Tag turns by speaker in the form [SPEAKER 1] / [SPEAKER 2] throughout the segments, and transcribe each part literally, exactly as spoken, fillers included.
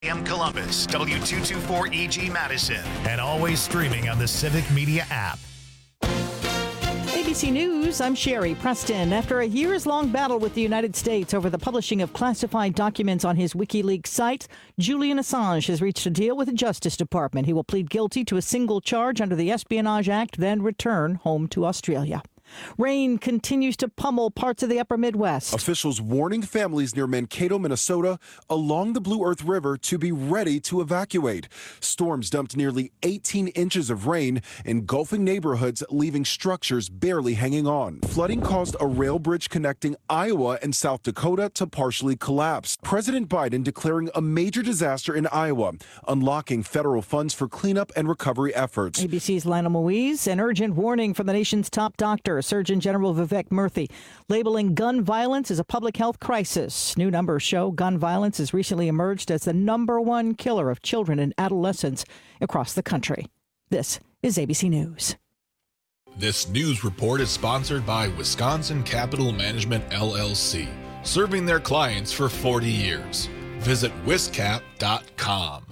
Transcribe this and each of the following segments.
[SPEAKER 1] A M Columbus, W two twenty-four E G Madison, and always streaming on the Civic Media app.
[SPEAKER 2] A B C News, I'm Sherry Preston. After a years-long battle with the United States over the publishing of classified documents on his WikiLeaks site, Julian Assange has reached a deal with the Justice Department. He will plead guilty to a single charge under the Espionage Act, then return home to Australia. Rain continues to pummel parts of the upper Midwest.
[SPEAKER 3] Officials warning families near Mankato, Minnesota, along the Blue Earth River to be ready to evacuate. Storms dumped nearly eighteen inches of rain, engulfing neighborhoods, leaving structures barely hanging on. Flooding caused a rail bridge connecting Iowa and South Dakota to partially collapse. President Biden declaring a major disaster in Iowa, unlocking federal funds for cleanup and recovery efforts.
[SPEAKER 2] A B C's Lionel Moise, an urgent warning from the nation's top doctor, Surgeon General Vivek Murthy, labeling gun violence as a public health crisis. New numbers show gun violence has recently emerged as the number one killer of children and adolescents across the country. This is A B C News.
[SPEAKER 4] This news report is sponsored by Wisconsin Capital Management, L L C, serving their clients for forty years. Visit wiscap dot com.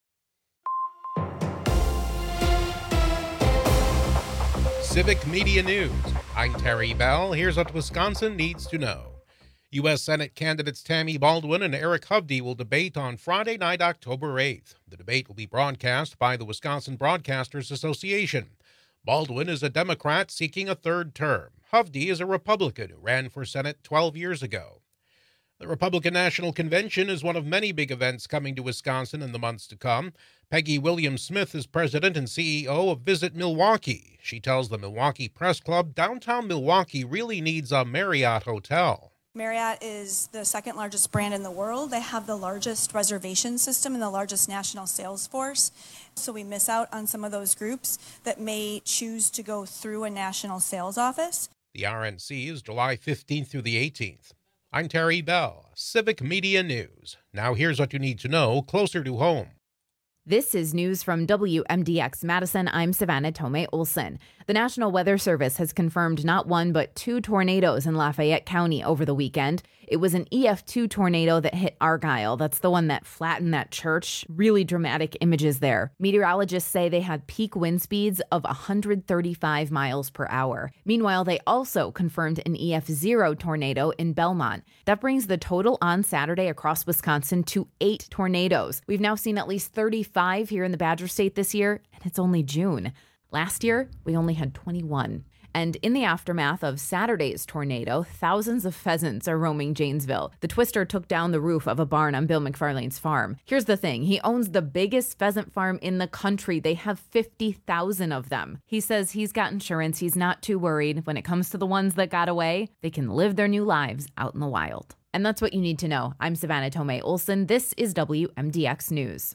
[SPEAKER 5] Civic Media News. I'm Terry Bell. Here's what Wisconsin needs to know. U S Senate candidates Tammy Baldwin and Eric Hovde will debate on Friday night, October eighth. The debate will be broadcast by the Wisconsin Broadcasters Association. Baldwin is a Democrat seeking a third term. Hovde is a Republican who ran for Senate twelve years ago. The Republican National Convention is one of many big events coming to Wisconsin in the months to come. Peggy Williams-Smith is president and C E O of Visit Milwaukee. She tells the Milwaukee Press Club downtown Milwaukee really needs a Marriott hotel.
[SPEAKER 6] Marriott is the second largest brand in the world. They have the largest reservation system and the largest national sales force. So we miss out on some of those groups that may choose to go through a national sales office.
[SPEAKER 5] The R N C is July fifteenth through the eighteenth. I'm Terry Bell, Civic Media News. Now here's what you need to know closer to home.
[SPEAKER 7] This is news from W M D X Madison. I'm Savannah Tomei Olson. The National Weather Service has confirmed not one but two tornadoes in Lafayette County over the weekend. It was an E F two tornado that hit Argyle. That's the one that flattened that church. Really dramatic images there. Meteorologists say they had peak wind speeds of one hundred thirty-five miles per hour. Meanwhile, they also confirmed an E F zero tornado in Belmont. That brings the total on Saturday across Wisconsin to eight tornadoes. We've now seen at least thirty-five here in the Badger State this year, and it's only June. Last year, we only had twenty-one. And in the aftermath of Saturday's tornado, thousands of pheasants are roaming Janesville. The twister took down the roof of a barn on Bill McFarlane's farm. Here's the thing. He owns the biggest pheasant farm in the country. They have fifty thousand of them. He says he's got insurance. He's not too worried. When it comes to the ones that got away, they can live their new lives out in the wild. And that's what you need to know. I'm Savannah Tomei Olson. This is W M D X News.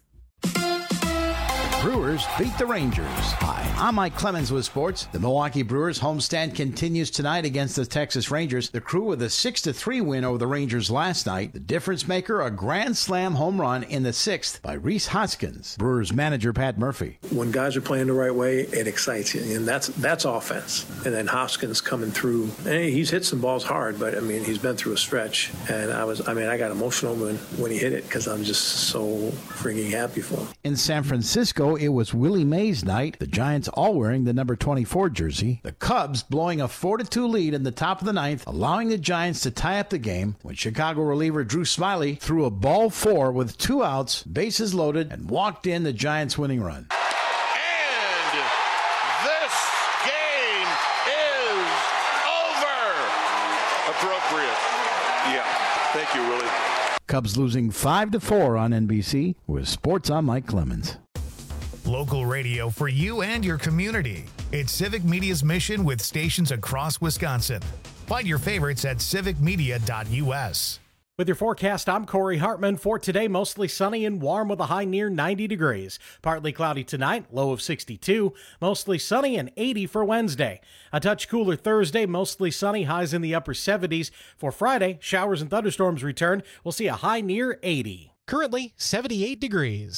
[SPEAKER 8] Brewers beat the Rangers. Hi, I'm Mike Clemens with sports. The Milwaukee Brewers homestand continues tonight against the Texas Rangers. The Crew with a six to three win over the Rangers last night. The difference maker, a grand slam home run in the sixth by Rhys Hoskins. Brewers manager Pat Murphy.
[SPEAKER 9] When guys are playing the right way, it excites you, and that's that's offense. And then Hoskins coming through, and he's hit some balls hard, but I mean he's been through a stretch, and I was I mean I got emotional when when he hit it because I'm just so freaking happy for him.
[SPEAKER 8] In San Francisco, it was Willie Mays night. The Giants all wearing the number twenty-four jersey. The Cubs blowing a four to two lead in the top of the ninth, allowing the Giants to tie up the game when Chicago reliever Drew Smiley threw a ball four with two outs, bases loaded, and walked in the Giants' winning run.
[SPEAKER 10] And this game is over. Appropriate. Yeah. Thank you, Willie.
[SPEAKER 8] Cubs losing five to four on N B C. With sports, I'm Mike Clemens.
[SPEAKER 1] Local radio for you and your community. It's Civic Media's mission with stations across Wisconsin. Find your favorites at civic media dot u s.
[SPEAKER 11] With your forecast, I'm Corey Hartman. For today, mostly sunny and warm with a high near ninety degrees. Partly cloudy tonight, low of sixty-two. Mostly sunny and eighty for Wednesday. A touch cooler Thursday, mostly sunny, highs in the upper seventies. For Friday, showers and thunderstorms return. We'll see a high near eighty.
[SPEAKER 12] Currently, seventy-eight degrees.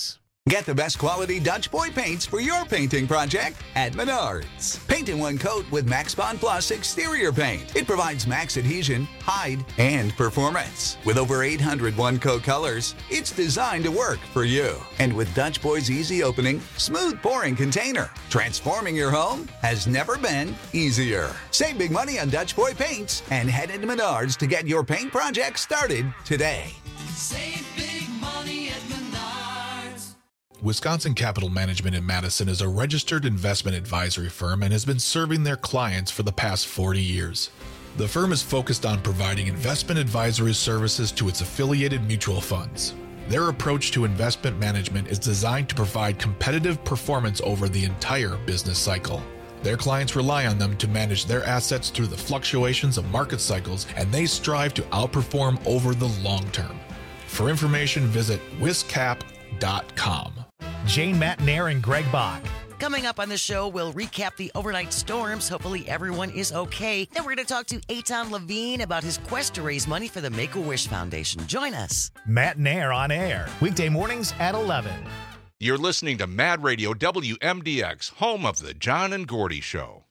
[SPEAKER 12] Get the best quality Dutch Boy paints for your painting project at Menards. Paint in one coat with Max Bond Plus exterior paint. It provides max adhesion, hide, and performance. With over eight hundred one-coat colors, it's designed to work for you. And with Dutch Boy's easy opening, smooth pouring container, transforming your home has never been easier. Save big money on Dutch Boy paints and head into Menards to get your paint project started today.
[SPEAKER 13] Save big money at Menards.
[SPEAKER 4] Wisconsin Capital Management in Madison is a registered investment advisory firm and has been serving their clients for the past forty years. The firm is focused on providing investment advisory services to its affiliated mutual funds. Their approach to investment management is designed to provide competitive performance over the entire business cycle. Their clients rely on them to manage their assets through the fluctuations of market cycles, and they strive to outperform over the long term. For information, visit wiscap dot com.
[SPEAKER 1] Jane Matnair and Greg Bach.
[SPEAKER 14] Coming up on the show, we'll recap the overnight storms. Hopefully everyone is okay. Then we're going to talk to Eitan Levine about his quest to raise money for the Make-A-Wish Foundation. Join us.
[SPEAKER 1] Matnair on air, weekday mornings at eleven.
[SPEAKER 15] You're listening to Mad Radio W M D X, home of the John and Gordy Show.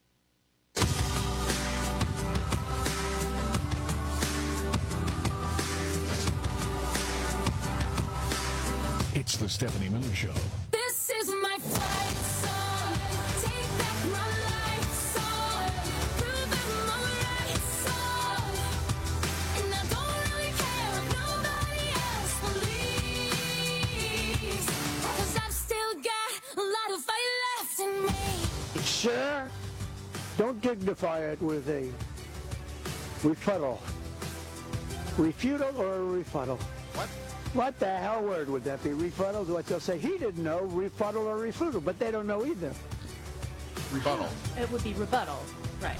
[SPEAKER 16] It's the Stephanie Miller Show.
[SPEAKER 13] This is my fight song. Take back my life song. Prove I'm alright song. And I don't really care if nobody else believes. Cause I've still got a lot of fight left in me.
[SPEAKER 17] Sir, don't dignify it with a rebuttal. Refutal or a rebuttal? What? What the hell word would that be? Rebuttal is what they'll say. He didn't know rebuttal or refutal, but they don't know either.
[SPEAKER 18] Rebuttal.
[SPEAKER 19] It would be rebuttal, right.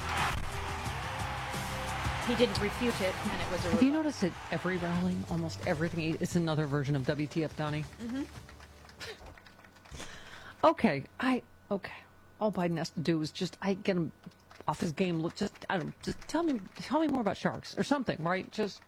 [SPEAKER 19] He didn't refute it, and it was a rebuttal.
[SPEAKER 20] Have you noticed that every rally, almost everything, is another version of W T F, Donnie?
[SPEAKER 19] Mm-hmm.
[SPEAKER 20] Okay, I, okay. All Biden has to do is just, I get him off his game. Look, just, I don't, just tell me, tell me more about sharks or something, right? Just.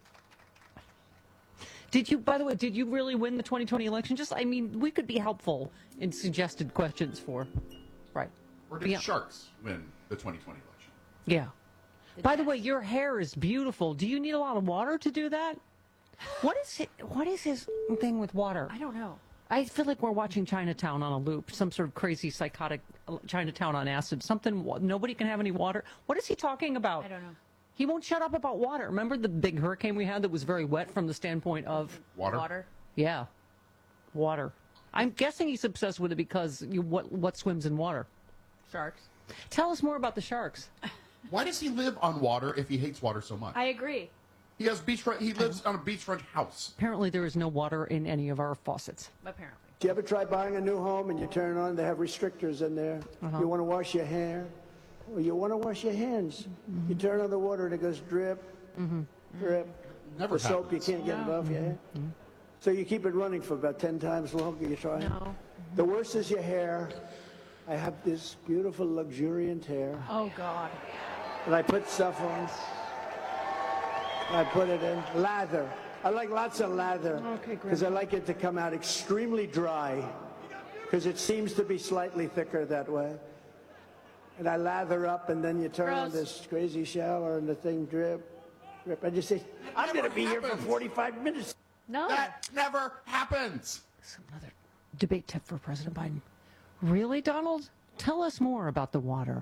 [SPEAKER 20] Did you, by the way, did you really win the twenty twenty election? Just, I mean, we could be helpful in suggested questions for, right.
[SPEAKER 18] Or did Sharks win the twenty twenty election?
[SPEAKER 20] Yeah. By the way, your hair is beautiful. Do you need a lot of water to do that? What is it? What is his thing with water?
[SPEAKER 19] I don't know.
[SPEAKER 20] I feel like we're watching Chinatown on a loop, some sort of crazy psychotic Chinatown on acid. Something, nobody can have any water. What is he talking about?
[SPEAKER 19] I don't know.
[SPEAKER 20] He won't shut up about water. Remember the big hurricane we had that was very wet from the standpoint of
[SPEAKER 18] water?
[SPEAKER 19] Water.
[SPEAKER 20] Yeah, water. I'm guessing he's obsessed with it because you, what what swims in water?
[SPEAKER 19] Sharks.
[SPEAKER 20] Tell us more about the sharks.
[SPEAKER 18] Why does he live on water if he hates water so much?
[SPEAKER 19] I agree.
[SPEAKER 18] He has beachfront. He lives on a beachfront house.
[SPEAKER 20] Apparently, there is no water in any of our faucets.
[SPEAKER 19] Apparently.
[SPEAKER 17] Do you ever try buying a new home and you turn it on, they have restrictors in there?
[SPEAKER 20] Uh-huh.
[SPEAKER 17] You want to wash your hair? Or you want to wash your hands? Mm-hmm. You turn on the water and it goes drip,
[SPEAKER 20] mm-hmm.
[SPEAKER 17] drip.
[SPEAKER 18] Never
[SPEAKER 17] the soap,
[SPEAKER 18] happens.
[SPEAKER 17] you can't get
[SPEAKER 19] No.
[SPEAKER 17] it off your hair.
[SPEAKER 20] Mm-hmm.
[SPEAKER 17] So you keep it running for about ten times longer. You try.
[SPEAKER 19] No.
[SPEAKER 17] The worst is your hair. I have this beautiful, luxuriant hair.
[SPEAKER 19] Oh, God.
[SPEAKER 17] And I put stuff on. I put it in lather. I like lots of lather.
[SPEAKER 19] Okay, great.
[SPEAKER 17] Because I like it to come out extremely dry. Because it seems to be slightly thicker that way. And I lather up, and then you turn on
[SPEAKER 19] Gross.
[SPEAKER 17] this crazy shower, and the thing drip, drip. I just say, I'm going to be here for forty-five minutes.
[SPEAKER 19] No.
[SPEAKER 18] That never happens.
[SPEAKER 20] Another debate tip for President Biden. Really, Donald? Tell us more about the water.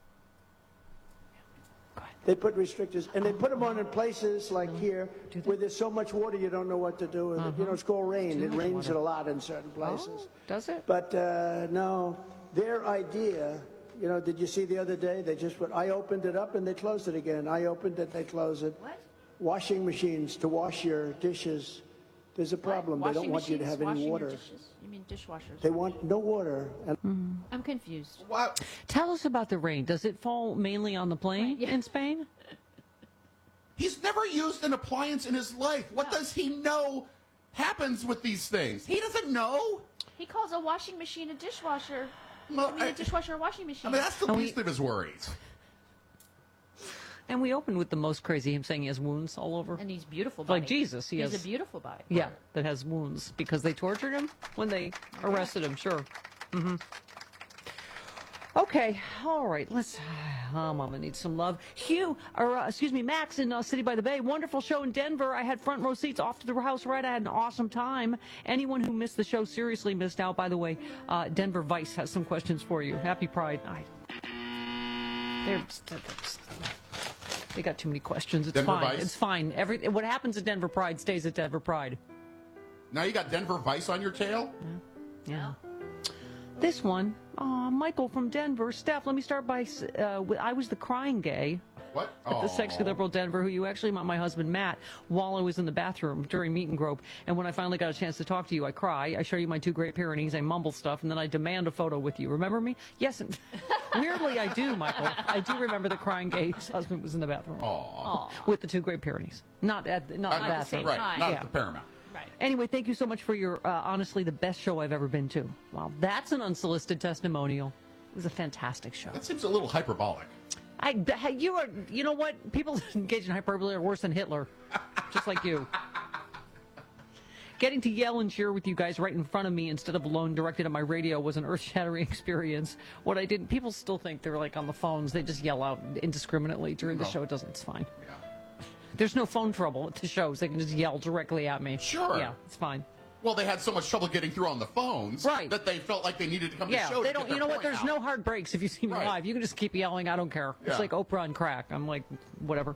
[SPEAKER 17] They put restrictors, and they put them on in places like here where there's so much water you don't know what to do with it. You know, it's called rain. It rains it a lot in certain places.
[SPEAKER 20] Oh, does it?
[SPEAKER 17] But uh, no, their idea, you know, did you see the other day? They just put, I opened it up and they closed it again. I opened it, they closed it.
[SPEAKER 19] What?
[SPEAKER 17] Washing machines to wash your dishes. There's a problem.
[SPEAKER 19] What?
[SPEAKER 17] They don't
[SPEAKER 19] Washing
[SPEAKER 17] want you to
[SPEAKER 19] machines
[SPEAKER 17] have any
[SPEAKER 19] washing your
[SPEAKER 17] water.
[SPEAKER 19] dishes? You mean dishwashers?
[SPEAKER 17] They want no water. And
[SPEAKER 20] Mm.
[SPEAKER 19] I'm confused.
[SPEAKER 18] What?
[SPEAKER 20] Tell us about the rain. Does it fall mainly on the plane
[SPEAKER 19] Right, yeah.
[SPEAKER 20] in Spain?
[SPEAKER 18] He's never used an appliance in his life. What does he know happens with these things? He doesn't know.
[SPEAKER 19] He calls a washing machine a dishwasher.
[SPEAKER 18] Well,
[SPEAKER 19] I mean,
[SPEAKER 18] I-
[SPEAKER 19] a dishwasher a washing machine.
[SPEAKER 18] I mean, that's the
[SPEAKER 20] Oh,
[SPEAKER 18] least
[SPEAKER 20] he-
[SPEAKER 18] of his worries.
[SPEAKER 20] And we opened with the most crazy, him saying he has wounds all over.
[SPEAKER 19] And he's beautiful body.
[SPEAKER 20] Like Jesus, he
[SPEAKER 19] he's
[SPEAKER 20] has.
[SPEAKER 19] a beautiful body.
[SPEAKER 20] Yeah, that has wounds because they tortured him when they arrested him. Sure. Mm-hmm. Okay, all right. Let's. Oh, Mama needs some love. Hugh, or uh, excuse me, Max in uh, City by the Bay. Wonderful show in Denver. I had front row seats off to the house ride. I had an awesome time. Anyone who missed the show seriously missed out. By the way, uh, Denver Vice has some questions for you. Happy Pride Night. They're, they got too many questions. It's
[SPEAKER 18] Denver
[SPEAKER 20] fine.
[SPEAKER 18] Vice?
[SPEAKER 20] It's fine. Every what happens at Denver Pride stays at Denver Pride.
[SPEAKER 18] Now you got Denver Vice on your tail?
[SPEAKER 20] Yeah. This one, uh, Michael from Denver. Steph, let me start by, uh, with- I was the crying gay.
[SPEAKER 18] What?
[SPEAKER 20] At the Sexy Liberal Denver, who you actually met my husband Matt while I was in the bathroom during meet and grope. And when I finally got a chance to talk to you, I cry. I show you my two Great Pyrenees. I mumble stuff, and then I demand a photo with you. Remember me? Yes. And weirdly, I do, Michael. I do remember the crying gay's husband was in the bathroom.
[SPEAKER 18] Aww.
[SPEAKER 20] With the two Great Pyrenees. Not at not
[SPEAKER 18] At
[SPEAKER 20] the
[SPEAKER 18] the
[SPEAKER 20] bathroom.
[SPEAKER 18] same Right, time. not at the Paramount.
[SPEAKER 19] Right.
[SPEAKER 20] Anyway, thank you so much for your, uh, honestly, the best show I've ever been to. Wow, that's an unsolicited testimonial. It was a fantastic show.
[SPEAKER 18] That seems a little hyperbolic.
[SPEAKER 20] I, you are, you know what? People engaged in hyperbole are worse than Hitler, just like you. Getting to yell and cheer with you guys right in front of me instead of alone directed at my radio was an earth-shattering experience. What I didn't, people still think they're like on the phones. They just yell out indiscriminately during the
[SPEAKER 18] No.
[SPEAKER 20] show. It doesn't. It's fine. There's no phone trouble at the shows. They can just yell directly at me.
[SPEAKER 18] Sure.
[SPEAKER 20] Yeah, it's fine.
[SPEAKER 18] Well, they had so much trouble getting through on the phones
[SPEAKER 20] Right.
[SPEAKER 18] that they felt like they needed to come to
[SPEAKER 20] Yeah,
[SPEAKER 18] the show
[SPEAKER 20] they
[SPEAKER 18] to
[SPEAKER 20] don't.
[SPEAKER 18] get their
[SPEAKER 20] You know what?
[SPEAKER 18] point
[SPEAKER 20] There's
[SPEAKER 18] out.
[SPEAKER 20] no hard breaks if you see me
[SPEAKER 18] Right.
[SPEAKER 20] live. You can just keep yelling. I don't care. It's
[SPEAKER 18] Yeah.
[SPEAKER 20] like Oprah on crack. I'm like, whatever.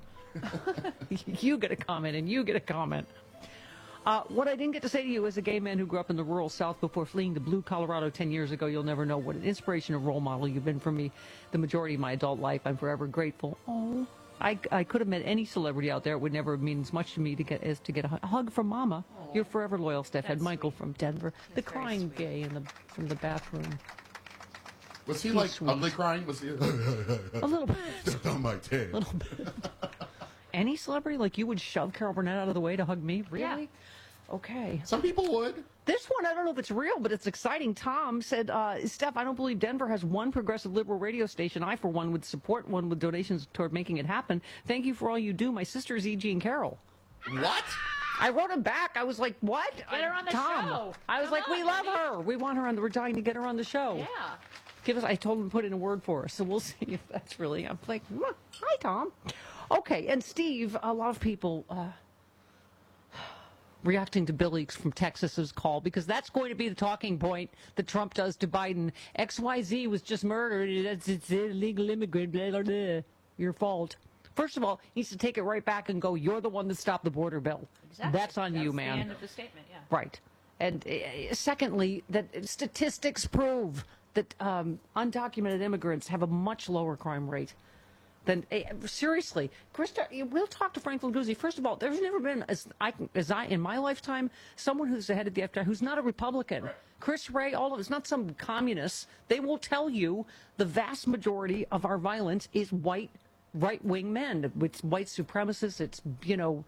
[SPEAKER 20] You get a comment, and you get a comment. Uh, what I didn't get to say to you as a gay man who grew up in the rural South before fleeing to blue Colorado ten years ago, you'll never know what an inspiration and role model you've been for me the majority of my adult life. I'm forever grateful. Oh, I, I could have met any celebrity out there. It would never mean as much to me to get as to get a hu- hug from Mama. You're forever loyal, Steph. And Michael from Denver, the crying gay in the from the bathroom.
[SPEAKER 18] Was he
[SPEAKER 20] He's
[SPEAKER 18] like
[SPEAKER 20] sweet.
[SPEAKER 18] ugly crying? Was he
[SPEAKER 20] A little bit.
[SPEAKER 18] Step on my tail.
[SPEAKER 20] little bit. Any celebrity like you would shove Carol Burnett out of the way to hug me? Really? Okay.
[SPEAKER 18] Some people would.
[SPEAKER 20] This one, I don't know if it's real, but it's exciting. Tom said, uh, Steph, I don't believe Denver has one progressive liberal radio station. I, for one, would support one with donations toward making it happen. Thank you for all you do. My sisters, E G and Carol.
[SPEAKER 18] What?
[SPEAKER 20] I wrote him back. I was like, what?
[SPEAKER 19] Get her on the
[SPEAKER 20] Tom.
[SPEAKER 19] show.
[SPEAKER 20] I was
[SPEAKER 19] Come
[SPEAKER 20] like, we
[SPEAKER 19] on,
[SPEAKER 20] love
[SPEAKER 19] honey.
[SPEAKER 20] her. We want her on the, we're dying to get her on the show.
[SPEAKER 19] Yeah.
[SPEAKER 20] Give us, I told him to put in a word for us, so we'll see if that's really, I'm like, "Mwah. Hi, Tom. Okay, and Steve, a lot of people uh, reacting to Billy from Texas's call, because that's going to be the talking point that Trump does to Biden. X Y Z was just murdered. It's, it's illegal immigrant, blah, blah, blah. Your fault. First of all, he needs to take it right back and go, you're the one that stopped the border bill.
[SPEAKER 19] Exactly.
[SPEAKER 20] That's on you,
[SPEAKER 19] That's
[SPEAKER 20] man.
[SPEAKER 19] the end of the statement, yeah.
[SPEAKER 20] Right. And uh, secondly, that statistics prove that um, undocumented immigrants have a much lower crime rate than uh, seriously. Krista, we'll talk to Frank Laguzzi. First of all, there's never been, as I, as I in my lifetime, someone who's the head of the F B I who's not a Republican. Right. Chris Wray, all of it's not some communists. They will tell you the vast majority of our violence is white, right-wing men. It's white supremacists. It's, you know,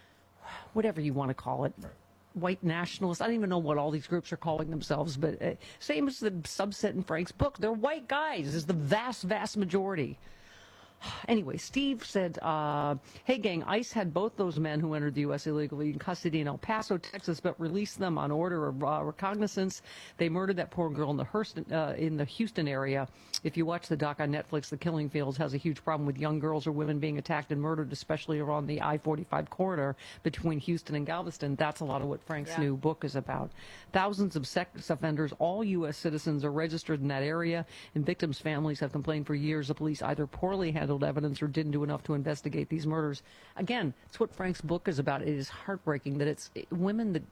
[SPEAKER 20] whatever you want to call it. Right. White nationalists. I don't even know what all these groups are calling themselves, but uh, same as the subset in Frank's book. They're white guys, is the vast, vast majority. Anyway, Steve said, uh, hey, gang, ICE had both those men who entered the U S illegally in custody in El Paso, Texas, but released them on order of uh, recognizance. They murdered that poor girl in the, Hurston, uh, in the Houston area. If you watch the doc on Netflix, The Killing Fields has a huge problem with young girls or women being attacked and murdered, especially around the I forty-five corridor between Houston and Galveston. That's a lot of what Frank's
[SPEAKER 19] Yeah.
[SPEAKER 20] new book is about. Thousands of sex offenders, all U S citizens, are registered in that area, and victims' families have complained for years the police either poorly handled evidence or didn't do enough to investigate these murders. Again, it's what Frank's book is about. It is heartbreaking that it's women that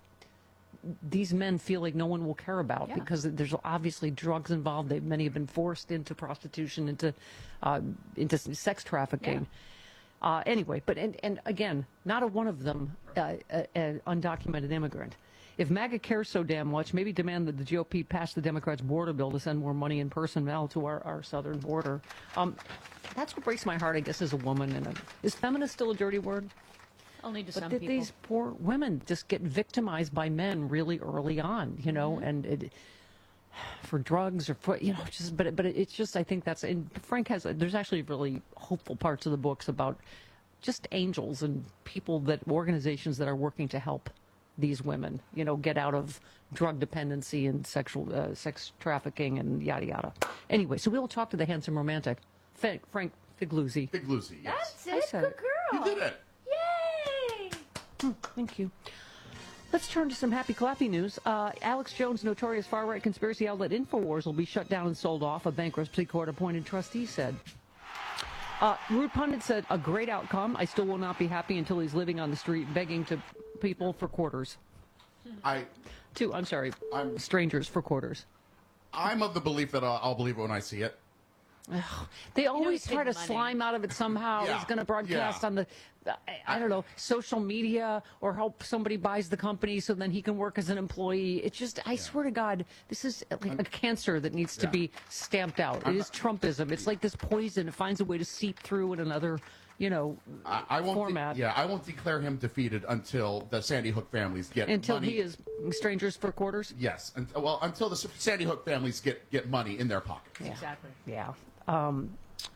[SPEAKER 20] these men feel like no one will care about,
[SPEAKER 19] Yeah.
[SPEAKER 20] because there's obviously drugs involved. They, many have been forced into prostitution, into uh, into sex trafficking. Uh, anyway, but and, and again, not a one of them uh, an undocumented immigrant. If MAGA cares so damn much, maybe demand that the G O P pass the Democrats' border bill to send more money and personnel to our, our southern border. Um, that's what breaks my heart, I guess, as a woman. And a, is feminist still a dirty word?
[SPEAKER 19] Only to
[SPEAKER 20] But
[SPEAKER 19] some
[SPEAKER 20] th-
[SPEAKER 19] people.
[SPEAKER 20] these poor women just get victimized by men really early on, you know,
[SPEAKER 19] Mhm.
[SPEAKER 20] and it, for drugs or for, you know, just, but, but it's just, I think that's, and Frank has, there's actually really hopeful parts of the books about just angels and people that, organizations that are working to help these women, you know, get out of drug dependency and sexual, uh, sex trafficking and yada, yada. Anyway, so we'll talk to the handsome romantic, Fe- Frank Figluzzi.
[SPEAKER 18] Figluzzi, yes.
[SPEAKER 19] That's it.
[SPEAKER 20] said
[SPEAKER 19] Good
[SPEAKER 20] it.
[SPEAKER 19] girl.
[SPEAKER 18] You did it.
[SPEAKER 19] Yay!
[SPEAKER 20] Hmm, thank you. Let's turn to some happy clappy news. Uh, Alex Jones' notorious far-right conspiracy outlet InfoWars will be shut down and sold off, a bankruptcy court-appointed trustee said. Uh, Rude Pundit said, a great outcome. I still will not be happy until he's living on the street begging to people for quarters.
[SPEAKER 18] I,
[SPEAKER 20] Two, I'm sorry,
[SPEAKER 18] I'm,
[SPEAKER 20] strangers for quarters.
[SPEAKER 18] I'm of the belief that I'll, I'll believe it when I see it.
[SPEAKER 20] Ugh, they always
[SPEAKER 19] he's
[SPEAKER 20] try to
[SPEAKER 19] big money.
[SPEAKER 20] slime out of it somehow.
[SPEAKER 18] Yeah,
[SPEAKER 20] He's going to broadcast
[SPEAKER 18] yeah.
[SPEAKER 20] on the, I, I don't know, social media or help somebody buys the company so then he can work as an employee. It's just, I swear to God, this is like a cancer that needs to
[SPEAKER 18] Yeah.
[SPEAKER 20] be stamped out. It
[SPEAKER 18] I'm-
[SPEAKER 20] is Trumpism. It's like this poison. It finds a way to seep through in another, you know,
[SPEAKER 18] I, I won't. de-
[SPEAKER 20] format.
[SPEAKER 18] yeah, I won't declare him defeated until the Sandy Hook families get
[SPEAKER 20] Until
[SPEAKER 18] money.
[SPEAKER 20] he is strangers for quarters?
[SPEAKER 18] Yes, and, well, until the Sandy Hook families get get money in their pocket.
[SPEAKER 20] Yeah.
[SPEAKER 19] Exactly.
[SPEAKER 20] Yeah. Um,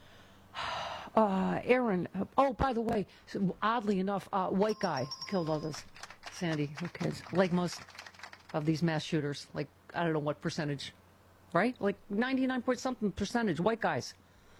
[SPEAKER 20] uh, Aaron, uh, oh, by the way, so oddly enough, uh, white guy killed all those Sandy Hook kids, like most of these mass shooters, like, I don't know what percentage, right? Like ninety-nine point something percentage, white guys.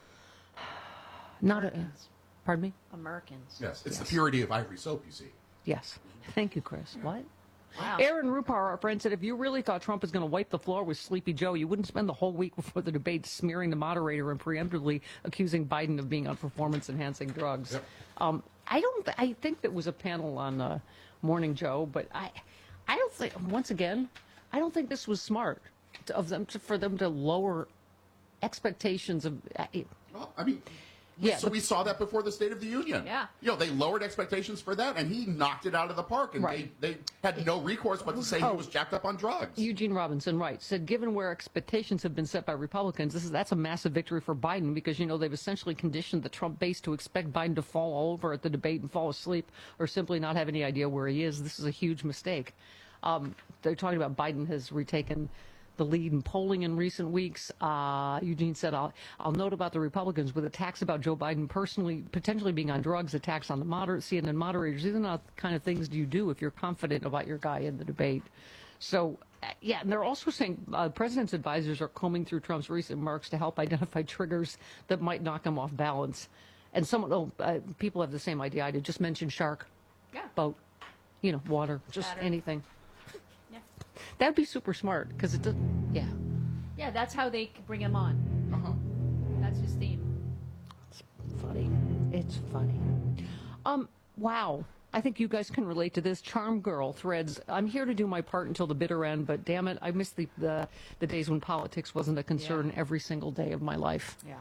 [SPEAKER 20] Not a, pardon me?
[SPEAKER 19] Americans.
[SPEAKER 18] Yes, it's
[SPEAKER 20] Yes.
[SPEAKER 18] the purity of ivory soap, you see.
[SPEAKER 20] Yes. Thank you, Chris. What?
[SPEAKER 19] Wow.
[SPEAKER 20] Aaron Rupar, our friend, said if you really thought Trump was going to wipe the floor with Sleepy Joe, you wouldn't spend the whole week before the debate smearing the moderator and preemptively accusing Biden of being on performance-enhancing drugs.
[SPEAKER 18] Yep.
[SPEAKER 20] Um, I don't. I think there was a panel on uh, Morning Joe, but I, I don't think. Once again, I don't think this was smart to, of them to, for them to lower expectations of. Uh,
[SPEAKER 18] Well, I mean,
[SPEAKER 20] Yeah,
[SPEAKER 18] so
[SPEAKER 20] but-
[SPEAKER 18] we saw that before the State of the Union.
[SPEAKER 19] Yeah.
[SPEAKER 18] You know, they lowered expectations for that, and he knocked it out of the park, and
[SPEAKER 20] Right.
[SPEAKER 18] they, they had no recourse but to say
[SPEAKER 20] Oh.
[SPEAKER 18] he was jacked up on drugs.
[SPEAKER 20] Eugene Robinson, right, said given where expectations have been set by Republicans, this is that's a massive victory for Biden because you know they've essentially conditioned the Trump base to expect Biden to fall all over at the debate and fall asleep or simply not have any idea where he is. This is a huge mistake. Um, they're talking about Biden has retaken the lead in polling in recent weeks. Uh, Eugene said, I'll, I'll note about the Republicans with attacks about Joe Biden personally, potentially being on drugs, attacks on the moderate C N N moderators. These are not the kind of things do you do if you're confident about your guy in the debate. So, uh, yeah, and they're also saying uh, the president's advisors are combing through Trump's recent remarks to help identify triggers that might knock him off balance. And some oh, uh, people have the same idea I did. Just mention shark,
[SPEAKER 19] Yeah.
[SPEAKER 20] boat, you know, water, just
[SPEAKER 19] Batter.
[SPEAKER 20] anything.
[SPEAKER 19] Yeah.
[SPEAKER 20] That'd be super smart because it does. Yeah.
[SPEAKER 19] Yeah, that's how they c- bring him on.
[SPEAKER 18] Uh-huh.
[SPEAKER 19] That's his theme.
[SPEAKER 20] It's funny. It's funny. Um. Wow. I think you guys can relate to this. Charm Girl threads. I'm here to do my part until the bitter end, but damn it, I miss the the, the days when politics wasn't a concern every single day of my life.
[SPEAKER 19] Yeah.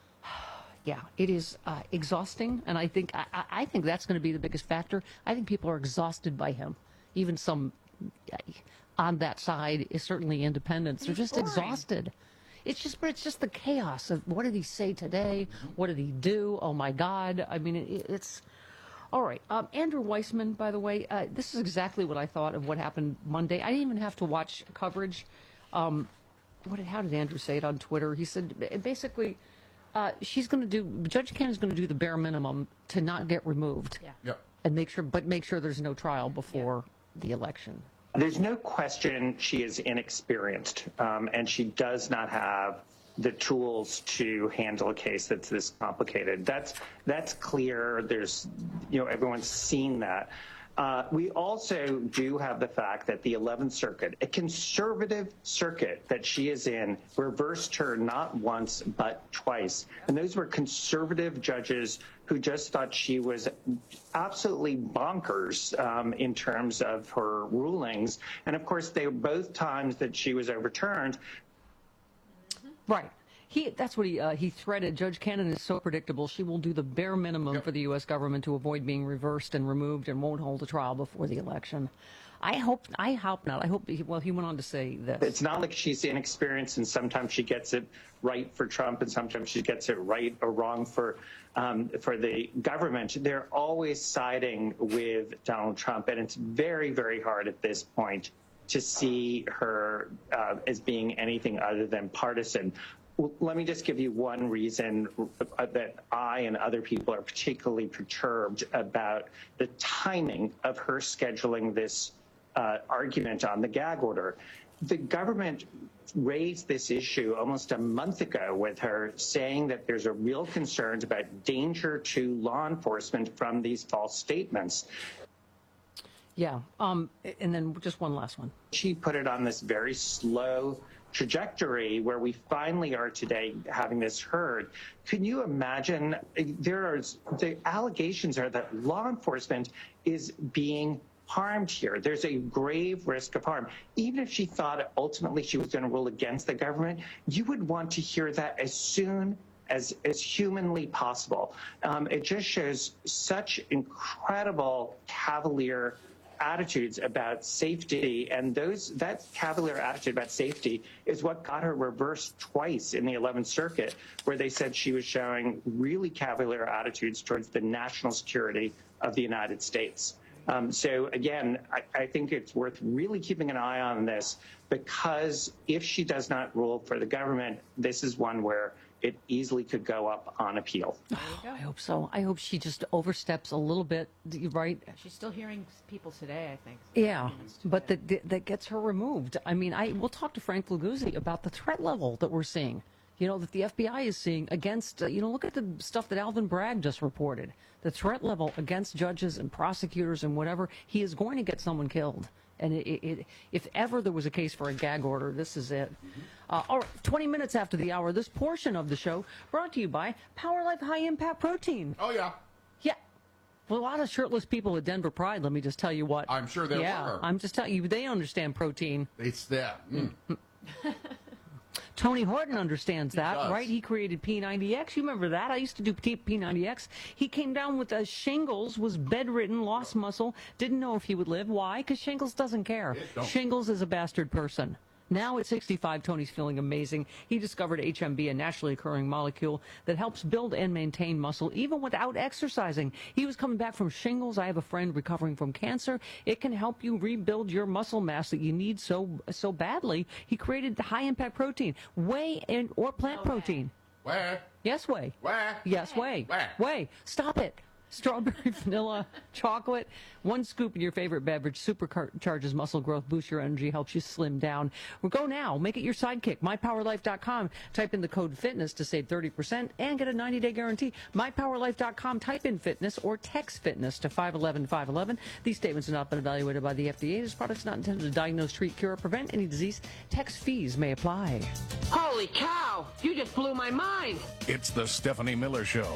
[SPEAKER 20] Yeah, it is uh, exhausting, and I think I, I- I think that's going to be the biggest factor. I think people are exhausted by him. Even some uh, on that side is certainly independents. They're
[SPEAKER 19] He's
[SPEAKER 20] just
[SPEAKER 19] boring.
[SPEAKER 20] exhausted. It's just, but it's just the chaos of what did he say today? What did he do? Oh my God! I mean, it, it's all right. Um, Andrew Weissman, by the way, uh, this is exactly what I thought of what happened Monday. I didn't even have to watch coverage. Um, what did, how did Andrew say it on Twitter? He said ba- basically. Uh, she's going to do. Judge Cannon's going to do the bare minimum to not get removed.
[SPEAKER 19] Yeah.
[SPEAKER 18] Yep.
[SPEAKER 20] And make sure, but make sure there's no trial before the election.
[SPEAKER 21] There's no question she is inexperienced, um, and she does not have the tools to handle a case that's this complicated. That's that's clear. There's, you know, everyone's seen that. Uh, we also do have the fact that the eleventh Circuit, a conservative circuit that she is in, reversed her not once but twice. And those were conservative judges who just thought she was absolutely bonkers um, in terms of her rulings. And of course, they were both times that she was overturned.
[SPEAKER 20] Right. He. That's what he. Uh, he threaded. Judge Cannon is so predictable. She will do the bare minimum for the U S government to avoid being reversed and removed, and won't hold a trial before the election. I hope. I hope not. I hope. He, well, he went on to say this.
[SPEAKER 21] It's not like she's inexperienced, and sometimes she gets it right for Trump, and sometimes she gets it right or wrong for um, for the government. They're always siding with Donald Trump, and it's very, very hard at this point to see her uh, as being anything other than partisan. Well, let me just give you one reason that I and other people are particularly perturbed about the timing of her scheduling this uh, argument on the gag order. The government raised this issue almost a month ago with her, saying that there's a real concern about danger to law enforcement from these false statements.
[SPEAKER 20] Yeah, um, and then just one last one.
[SPEAKER 21] She put it on this very slow trajectory where we finally are today having this heard. Can you imagine? There are the allegations are that law enforcement is being harmed here. There's a grave risk of harm. Even if she thought ultimately she was going to rule against the government, you would want to hear that as soon as as humanly possible. Um, it just shows such incredible cavalier attitudes about safety, and those that cavalier attitude about safety is what got her reversed twice in the eleventh Circuit, where they said she was showing really cavalier attitudes towards the national security of the United States. Um, so again, I, I think it's worth really keeping an eye on this, because if she does not rule for the government, this is one where it easily could go up on appeal.
[SPEAKER 20] Oh, I hope so. I hope she just oversteps a little bit, right?
[SPEAKER 19] She's still hearing people today, I think.
[SPEAKER 20] Yeah, but that that that gets her removed. I mean, I we'll talk to Frank Luguzzi about the threat level that we're seeing. You know, that the F B I is seeing against, uh, you know, look at the stuff that Alvin Bragg just reported. The threat level against judges and prosecutors and whatever, he is going to get someone killed. And it, it, it, if ever there was a case for a gag order, this is it. Mm-hmm. Uh, all right, twenty minutes after the hour, this portion of the show brought to you by Power Life High Impact Protein.
[SPEAKER 18] Oh, yeah.
[SPEAKER 20] Yeah. Well, a lot of shirtless people at Denver Pride, let me just tell you what.
[SPEAKER 18] I'm sure there
[SPEAKER 20] yeah,
[SPEAKER 18] were.
[SPEAKER 20] I'm just telling you, they understand protein.
[SPEAKER 18] It's that. Mm.
[SPEAKER 20] Tony Horton understands that,
[SPEAKER 18] does.
[SPEAKER 20] right? He created P ninety X. You remember that? I used to do P ninety X. He came down with uh, shingles, was bedridden, lost muscle, didn't know if he would live. Why? Because shingles doesn't care. Shingles is a bastard person. Now at sixty-five, Tony's feeling amazing. He discovered H M B, a naturally occurring molecule that helps build and maintain muscle even without exercising. He was coming back from shingles. I have a friend recovering from cancer. It can help you rebuild your muscle mass that you need so so badly. He created high-impact protein, whey and or plant protein.
[SPEAKER 18] Where?
[SPEAKER 20] Yes, whey.
[SPEAKER 18] Where?
[SPEAKER 20] Yes, whey.
[SPEAKER 18] Where?
[SPEAKER 20] Whey. Stop it. Strawberry, vanilla, chocolate. One scoop in your favorite beverage supercharges muscle growth, boosts your energy, helps you slim down. Well, go now. Make it your sidekick. my power life dot com. Type in the code FITNESS to save thirty percent and get a ninety day guarantee. my power life dot com. Type in FITNESS or text FITNESS to five one one five one one. These statements have not been evaluated by the F D A. This product is not intended to diagnose, treat, cure, or prevent any disease. Text fees may apply.
[SPEAKER 3] Holy cow! You just blew my mind!
[SPEAKER 16] It's the Stephanie Miller Show.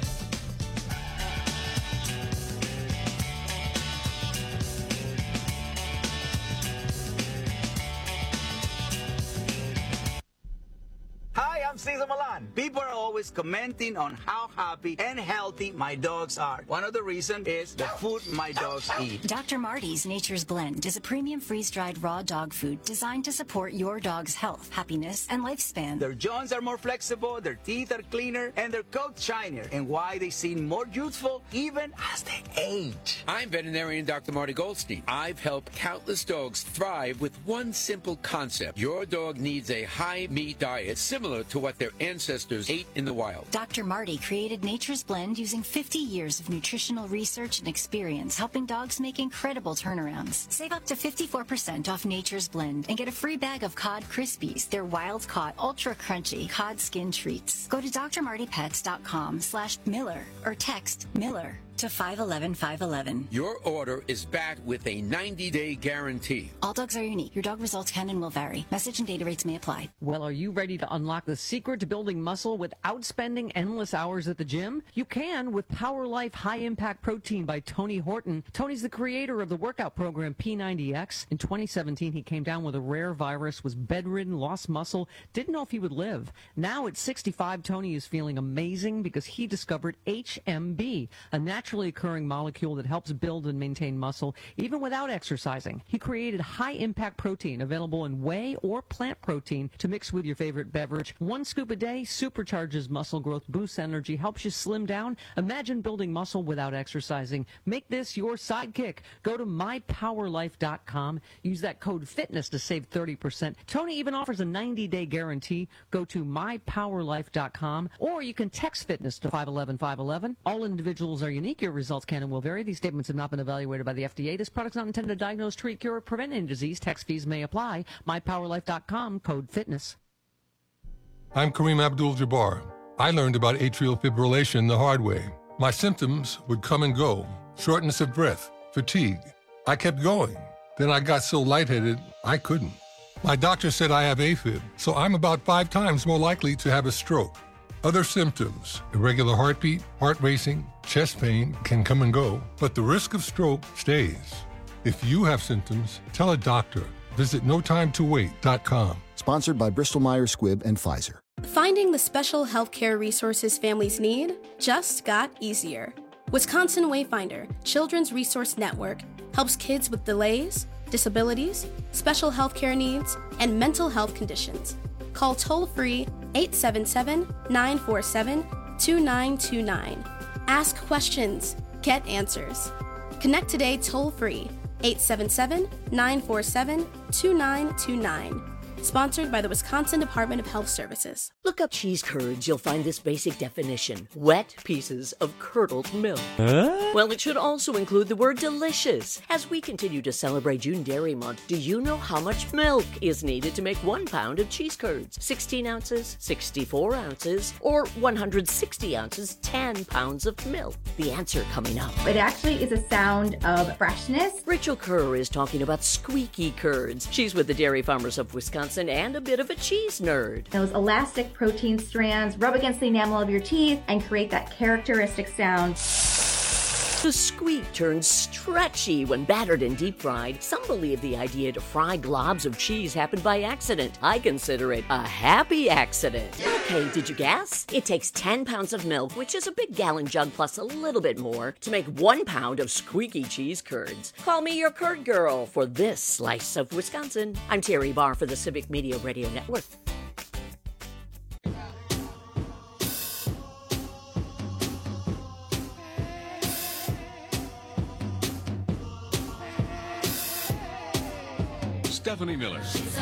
[SPEAKER 22] Hi, I'm Cesar Milan. People are always commenting on how happy and healthy my dogs are. One of the reasons is the food my dogs eat.
[SPEAKER 23] Doctor Marty's Nature's Blend is a premium freeze-dried raw dog food designed to support your dog's health, happiness, and lifespan.
[SPEAKER 22] Their joints are more flexible, their teeth are cleaner, and their coats shinier. And why they seem more youthful even as they age.
[SPEAKER 24] I'm veterinarian Doctor Marty Goldstein. I've helped countless dogs thrive with one simple concept. Your dog needs a high-meat diet similar to what their ancestors ate in the wild.
[SPEAKER 23] Doctor Marty created Nature's Blend using fifty years of nutritional research and experience, helping dogs make incredible turnarounds. Save up to fifty-four percent off Nature's Blend and get a free bag of Cod Krispies, their wild-caught, ultra-crunchy cod skin treats. Go to d r marty pets dot com slash Miller or text Miller to five one one five one one.
[SPEAKER 24] Your order is backed with a ninety day guarantee.
[SPEAKER 23] All dogs are unique. Your dog results can and will vary. Message and data rates may apply.
[SPEAKER 20] Well, are you ready to unlock the secret to building muscle without spending endless hours at the gym? You can with Power Life High Impact Protein by Tony Horton. Tony's the creator of the workout program P ninety X. In twenty seventeen, he came down with a rare virus, was bedridden, lost muscle, didn't know if he would live. Now at sixty-five, Tony is feeling amazing because he discovered H M B, a natural
[SPEAKER 2] naturally occurring molecule that helps build and maintain muscle even without exercising. He created high-impact protein available in whey or plant protein to mix with your favorite beverage. One scoop a day supercharges muscle growth, boosts energy, helps you slim down. Imagine building muscle without exercising. Make this your sidekick. Go to my power life dot com. Use that code FITNESS to save thirty percent. Tony even offers a ninety-day guarantee. Go to my power life dot com, or you can text FITNESS to five one one five one one. All individuals are unique. Your results can and will vary. These statements have not been evaluated by the F D A. This product is not intended to diagnose, treat, cure, or prevent any disease. Tax fees may apply. my power life dot com, code FITNESS.
[SPEAKER 5] I'm Kareem Abdul-Jabbar. I learned about atrial fibrillation the hard way. My symptoms would come and go. Shortness of breath, fatigue. I kept going. Then I got so lightheaded, I couldn't. My doctor said I have AFib, so I'm about five times more likely to have a stroke. Other symptoms, irregular heartbeat, heart racing, chest pain can come and go, but the risk of stroke stays. If you have symptoms, tell a doctor. Visit no time to wait dot com.
[SPEAKER 6] Sponsored by Bristol-Myers Squibb and Pfizer.
[SPEAKER 7] Finding the special healthcare resources families need just got easier. Wisconsin Wayfinder Children's Resource Network helps kids with delays, disabilities, special healthcare needs, and mental health conditions. Call toll-free eight seven seven, nine four seven, two nine two nine. Ask questions. Get answers. Connect today toll-free eight seven seven, nine four seven, two nine two nine. Sponsored by the Wisconsin Department of Health Services.
[SPEAKER 25] Look up cheese curds. You'll find this basic definition. Wet pieces of curdled milk.
[SPEAKER 26] Huh?
[SPEAKER 25] Well, it should also include the word delicious. As we continue to celebrate June Dairy Month, do you know how much milk is needed to make one pound of cheese curds? sixteen ounces, sixty-four ounces, or one hundred sixty ounces, ten pounds of milk? The answer coming up.
[SPEAKER 27] It actually is a sound of freshness.
[SPEAKER 25] Rachel Kerr is talking about squeaky curds. She's with the Dairy Farmers of Wisconsin and a bit of a cheese nerd.
[SPEAKER 27] Those elastic protein strands rub against the enamel of your teeth and create that characteristic sound.
[SPEAKER 25] The squeak turns stretchy when battered and deep fried. Some believe the idea to fry globs of cheese happened by accident. I consider it a happy accident. Okay, did you guess? It takes ten pounds of milk, which is a big gallon jug plus a little bit more, to make one pound of squeaky cheese curds. Call me your curd girl for this slice of Wisconsin. I'm Terry Barr for the Civic Media Radio Network.
[SPEAKER 16] Stephanie Miller.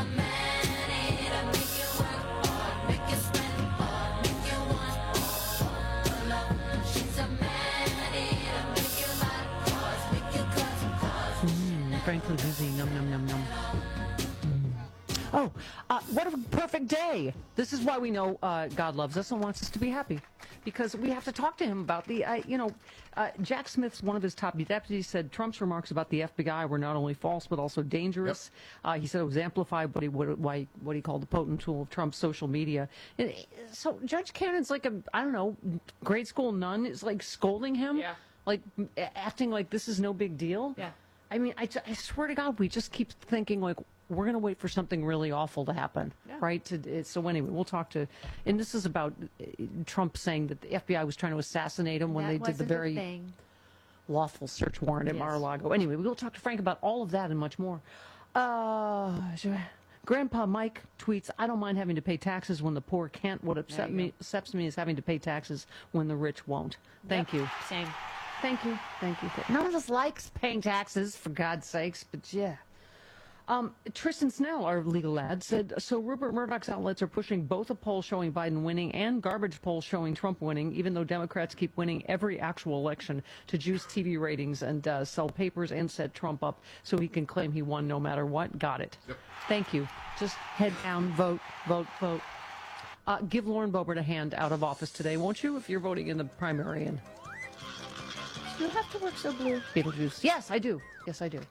[SPEAKER 2] Mm, frankly busy. Num, num, num, num. Mm. Oh, uh, what a perfect day. This is why we know uh, God loves us and wants us to be happy. Because we have to talk to him about the, uh, you know, uh, Jack Smith's one of his top deputies said Trump's remarks about the F B I were not only false but also dangerous. Yep. Uh, he said it was amplified what he, what, what, what he called the potent tool of Trump's social media. And so Judge Cannon's like a, I don't know, grade school nun is like scolding him, yeah. like acting like this is no big deal.
[SPEAKER 19] Yeah.
[SPEAKER 2] I mean, I, I swear to God, we just keep thinking like, we're going to wait for something really awful to happen, yeah. right? To, so anyway, we'll talk to, and this is about uh, Trump saying that the F B I was trying to assassinate him when
[SPEAKER 19] That
[SPEAKER 2] they did the very
[SPEAKER 19] thing.
[SPEAKER 2] lawful search warrant at
[SPEAKER 19] Yes.
[SPEAKER 2] Mar-a-Lago. Anyway, we'll talk to Frank about all of that and much more. Uh, Grandpa Mike tweets, I don't mind having to pay taxes when the poor can't. What upset me, upsets me is having to pay taxes when the rich won't. Thank
[SPEAKER 19] Yep.
[SPEAKER 2] you.
[SPEAKER 19] Same.
[SPEAKER 2] Thank you. Thank you. None of us likes paying taxes, for God's sakes, but yeah. Um, Tristan Snell, our legal lad, said, so Rupert Murdoch's outlets are pushing both a poll showing Biden winning and garbage polls showing Trump winning, even though Democrats keep winning every actual election to juice T V ratings and uh, sell papers and set Trump up so he can claim he won no matter what. Got it. Yep. Thank you. Just head down, vote, vote, vote. Uh, give Lauren Boebert a hand out of office today, won't you, if you're voting in the primary? And
[SPEAKER 19] You have to work so blue.
[SPEAKER 2] Beetlejuice. Yes, I do. Yes, I do.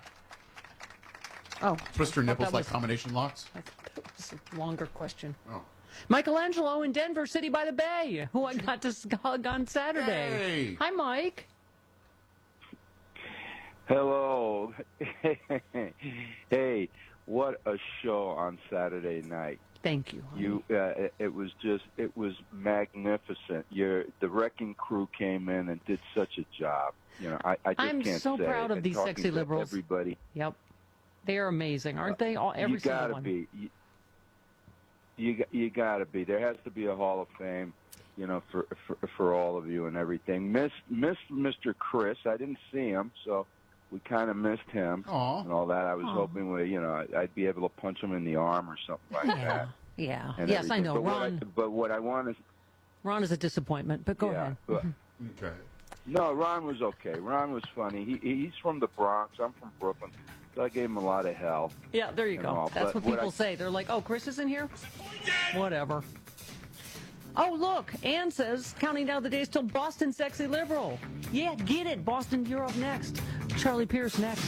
[SPEAKER 2] Oh.
[SPEAKER 18] Twister nipples like
[SPEAKER 2] was,
[SPEAKER 18] combination locks?
[SPEAKER 2] That was a longer question.
[SPEAKER 18] Oh.
[SPEAKER 2] Michelangelo in Denver, City by the Bay, who I got to hug on Saturday.
[SPEAKER 18] Hey.
[SPEAKER 2] Hi, Mike.
[SPEAKER 28] Hello. Hey,
[SPEAKER 4] what a show on Saturday night.
[SPEAKER 20] Thank you.
[SPEAKER 4] You, uh, it, it was just, it was magnificent. Your, the wrecking crew came in and did such a job. You know, I, I just
[SPEAKER 20] I'm
[SPEAKER 4] can't
[SPEAKER 20] so
[SPEAKER 4] say
[SPEAKER 20] proud
[SPEAKER 4] it.
[SPEAKER 20] of these
[SPEAKER 4] Talking
[SPEAKER 20] sexy
[SPEAKER 4] to
[SPEAKER 20] liberals.
[SPEAKER 4] Everybody.
[SPEAKER 20] Yep. They are amazing, aren't they? All, every
[SPEAKER 4] you gotta
[SPEAKER 20] single one.
[SPEAKER 4] be. You, you, you gotta be. There has to be a Hall of Fame, you know, for for, for all of you and everything. Miss, miss Mister Chris. I didn't see him, so we kind of missed him
[SPEAKER 18] Aw.
[SPEAKER 4] and all that. I was
[SPEAKER 20] Aw.
[SPEAKER 4] hoping we, you know, I'd, I'd be able to punch him in the arm or something like
[SPEAKER 20] Yeah.
[SPEAKER 4] that.
[SPEAKER 20] Yeah.
[SPEAKER 4] and
[SPEAKER 20] Yes, I
[SPEAKER 4] everything.
[SPEAKER 20] know.
[SPEAKER 4] But what I,
[SPEAKER 20] Ron,
[SPEAKER 4] but what I want is,
[SPEAKER 20] Ron is a disappointment, but go
[SPEAKER 4] yeah,
[SPEAKER 20] ahead.
[SPEAKER 4] but-
[SPEAKER 18] Okay.
[SPEAKER 4] No, Ron was okay. Ron was funny. He he's from the Bronx. I'm from Brooklyn, so I gave him a lot of hell.
[SPEAKER 20] Yeah, there you
[SPEAKER 4] and
[SPEAKER 20] go.
[SPEAKER 4] all.
[SPEAKER 20] That's
[SPEAKER 4] But
[SPEAKER 20] what people
[SPEAKER 4] I-
[SPEAKER 20] say. They're like, oh, Chris isn't here? Whatever. Oh, look, Ann says, counting down the days till Boston Sexy Liberal. Yeah, get it. Boston, you're up next. Charlie Pierce next.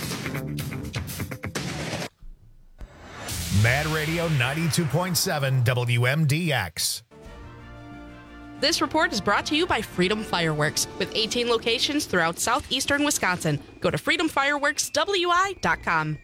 [SPEAKER 1] Mad Radio ninety-two point seven W M D X.
[SPEAKER 8] This report is brought to you by Freedom Fireworks, with eighteen locations throughout southeastern Wisconsin. Go to freedom fireworks w i dot com.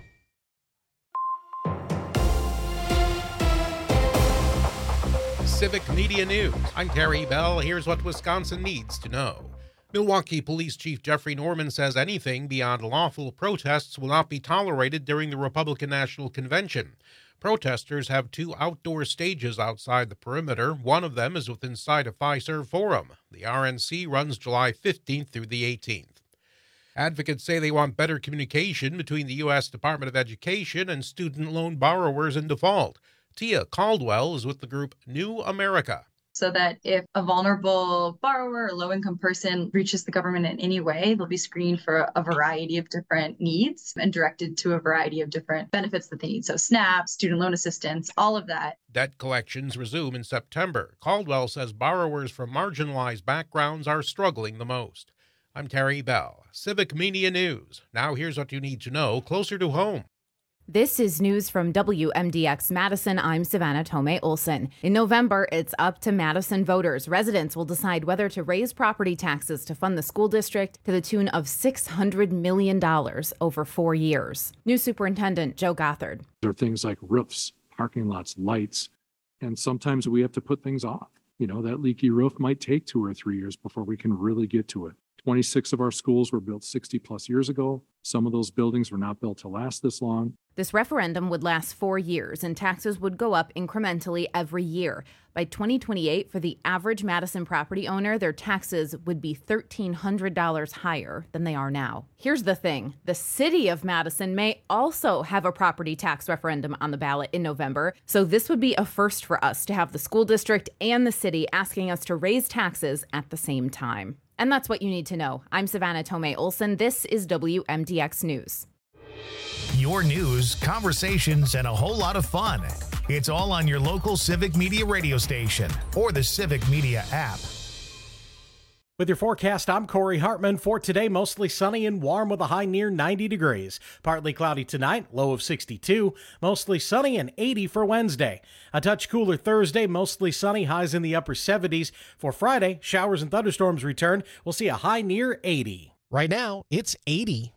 [SPEAKER 9] Civic Media News. I'm Terry Bell. Here's what Wisconsin needs to know. Milwaukee Police Chief Jeffrey Norman says anything beyond lawful protests will not be tolerated during the Republican National Convention. Protesters have two outdoor stages outside the perimeter. One of them is within sight of Fiserv Forum. The R N C runs July fifteenth through the eighteenth. Advocates say they want better communication between the U S Department of Education and student loan borrowers in default. Tia Caldwell is with the group New America.
[SPEAKER 10] So that if a vulnerable borrower or low-income person reaches the government in any way, they'll be screened for a variety of different needs and directed to a variety of different benefits that they need. So SNAP, student loan assistance, all of that.
[SPEAKER 9] Debt collections resume in September. Caldwell says borrowers from marginalized backgrounds are struggling the most. I'm Terry Bell, Civic Media News. Now here's what you need to know closer to home.
[SPEAKER 11] This is news from W M D X Madison. I'm Savannah Tomei Olson. In November, it's up to Madison voters. Residents will decide whether to raise property taxes to fund the school district to the tune of six hundred million dollars over four years. New Superintendent Joe Gothard.
[SPEAKER 12] There are things like roofs, parking lots, lights, and sometimes we have to put things off. You know, that leaky roof might take two or three years before we can really get to it. twenty-six of our schools were built sixty plus years ago. Some of those buildings were not built to last this long.
[SPEAKER 11] This referendum would last four years, and taxes would go up incrementally every year. By twenty twenty-eight, for the average Madison property owner, their taxes would be one thousand three hundred dollars higher than they are now. Here's the thing. The city of Madison may also have a property tax referendum on the ballot in November, so this would be a first for us to have the school district and the city asking us to raise taxes at the same time. And that's what you need to know. I'm Savannah Tomei Olson. This is W M D X News.
[SPEAKER 1] Your news, conversations, and a whole lot of fun. It's all on your local Civic Media radio station or the Civic Media app.
[SPEAKER 26] With your forecast, I'm Corey Hartman. For today, mostly sunny and warm with a high near ninety degrees. Partly cloudy tonight, low of sixty-two. Mostly sunny and eighty for Wednesday. A touch cooler Thursday, mostly sunny, highs in the upper seventies. For Friday, showers and thunderstorms return. We'll see a high near eighty.
[SPEAKER 28] Right now, it's eighty.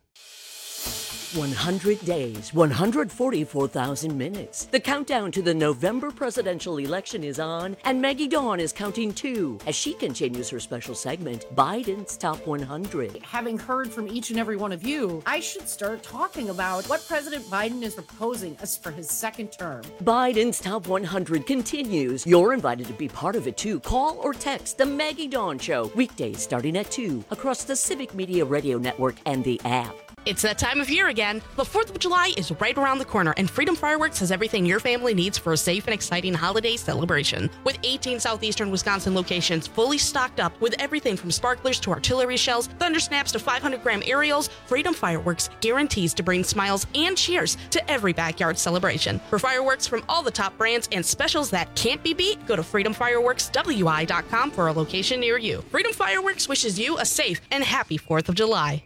[SPEAKER 25] one hundred days, one hundred forty-four thousand minutes. The countdown to the November presidential election is on, and Maggie Dawn is counting too as she continues her special segment, Biden's Top one hundred.
[SPEAKER 29] Having heard from each and every one of you, I should start talking about what President Biden is proposing us for his second term.
[SPEAKER 25] Biden's Top one hundred continues. You're invited to be part of it too. Call or text the Maggie Dawn Show, weekdays starting at two, across the Civic Media Radio Network and the app.
[SPEAKER 8] It's that time of year again. The fourth of July is right around the corner, and Freedom Fireworks has everything your family needs for a safe and exciting holiday celebration. With eighteen southeastern Wisconsin locations fully stocked up with everything from sparklers to artillery shells, thunder snaps to five hundred gram aerials, Freedom Fireworks guarantees to bring smiles and cheers to every backyard celebration. For fireworks from all the top brands and specials that can't be beat, go to freedom fireworks w i dot com for a location near you. Freedom Fireworks wishes you a safe and happy fourth of July.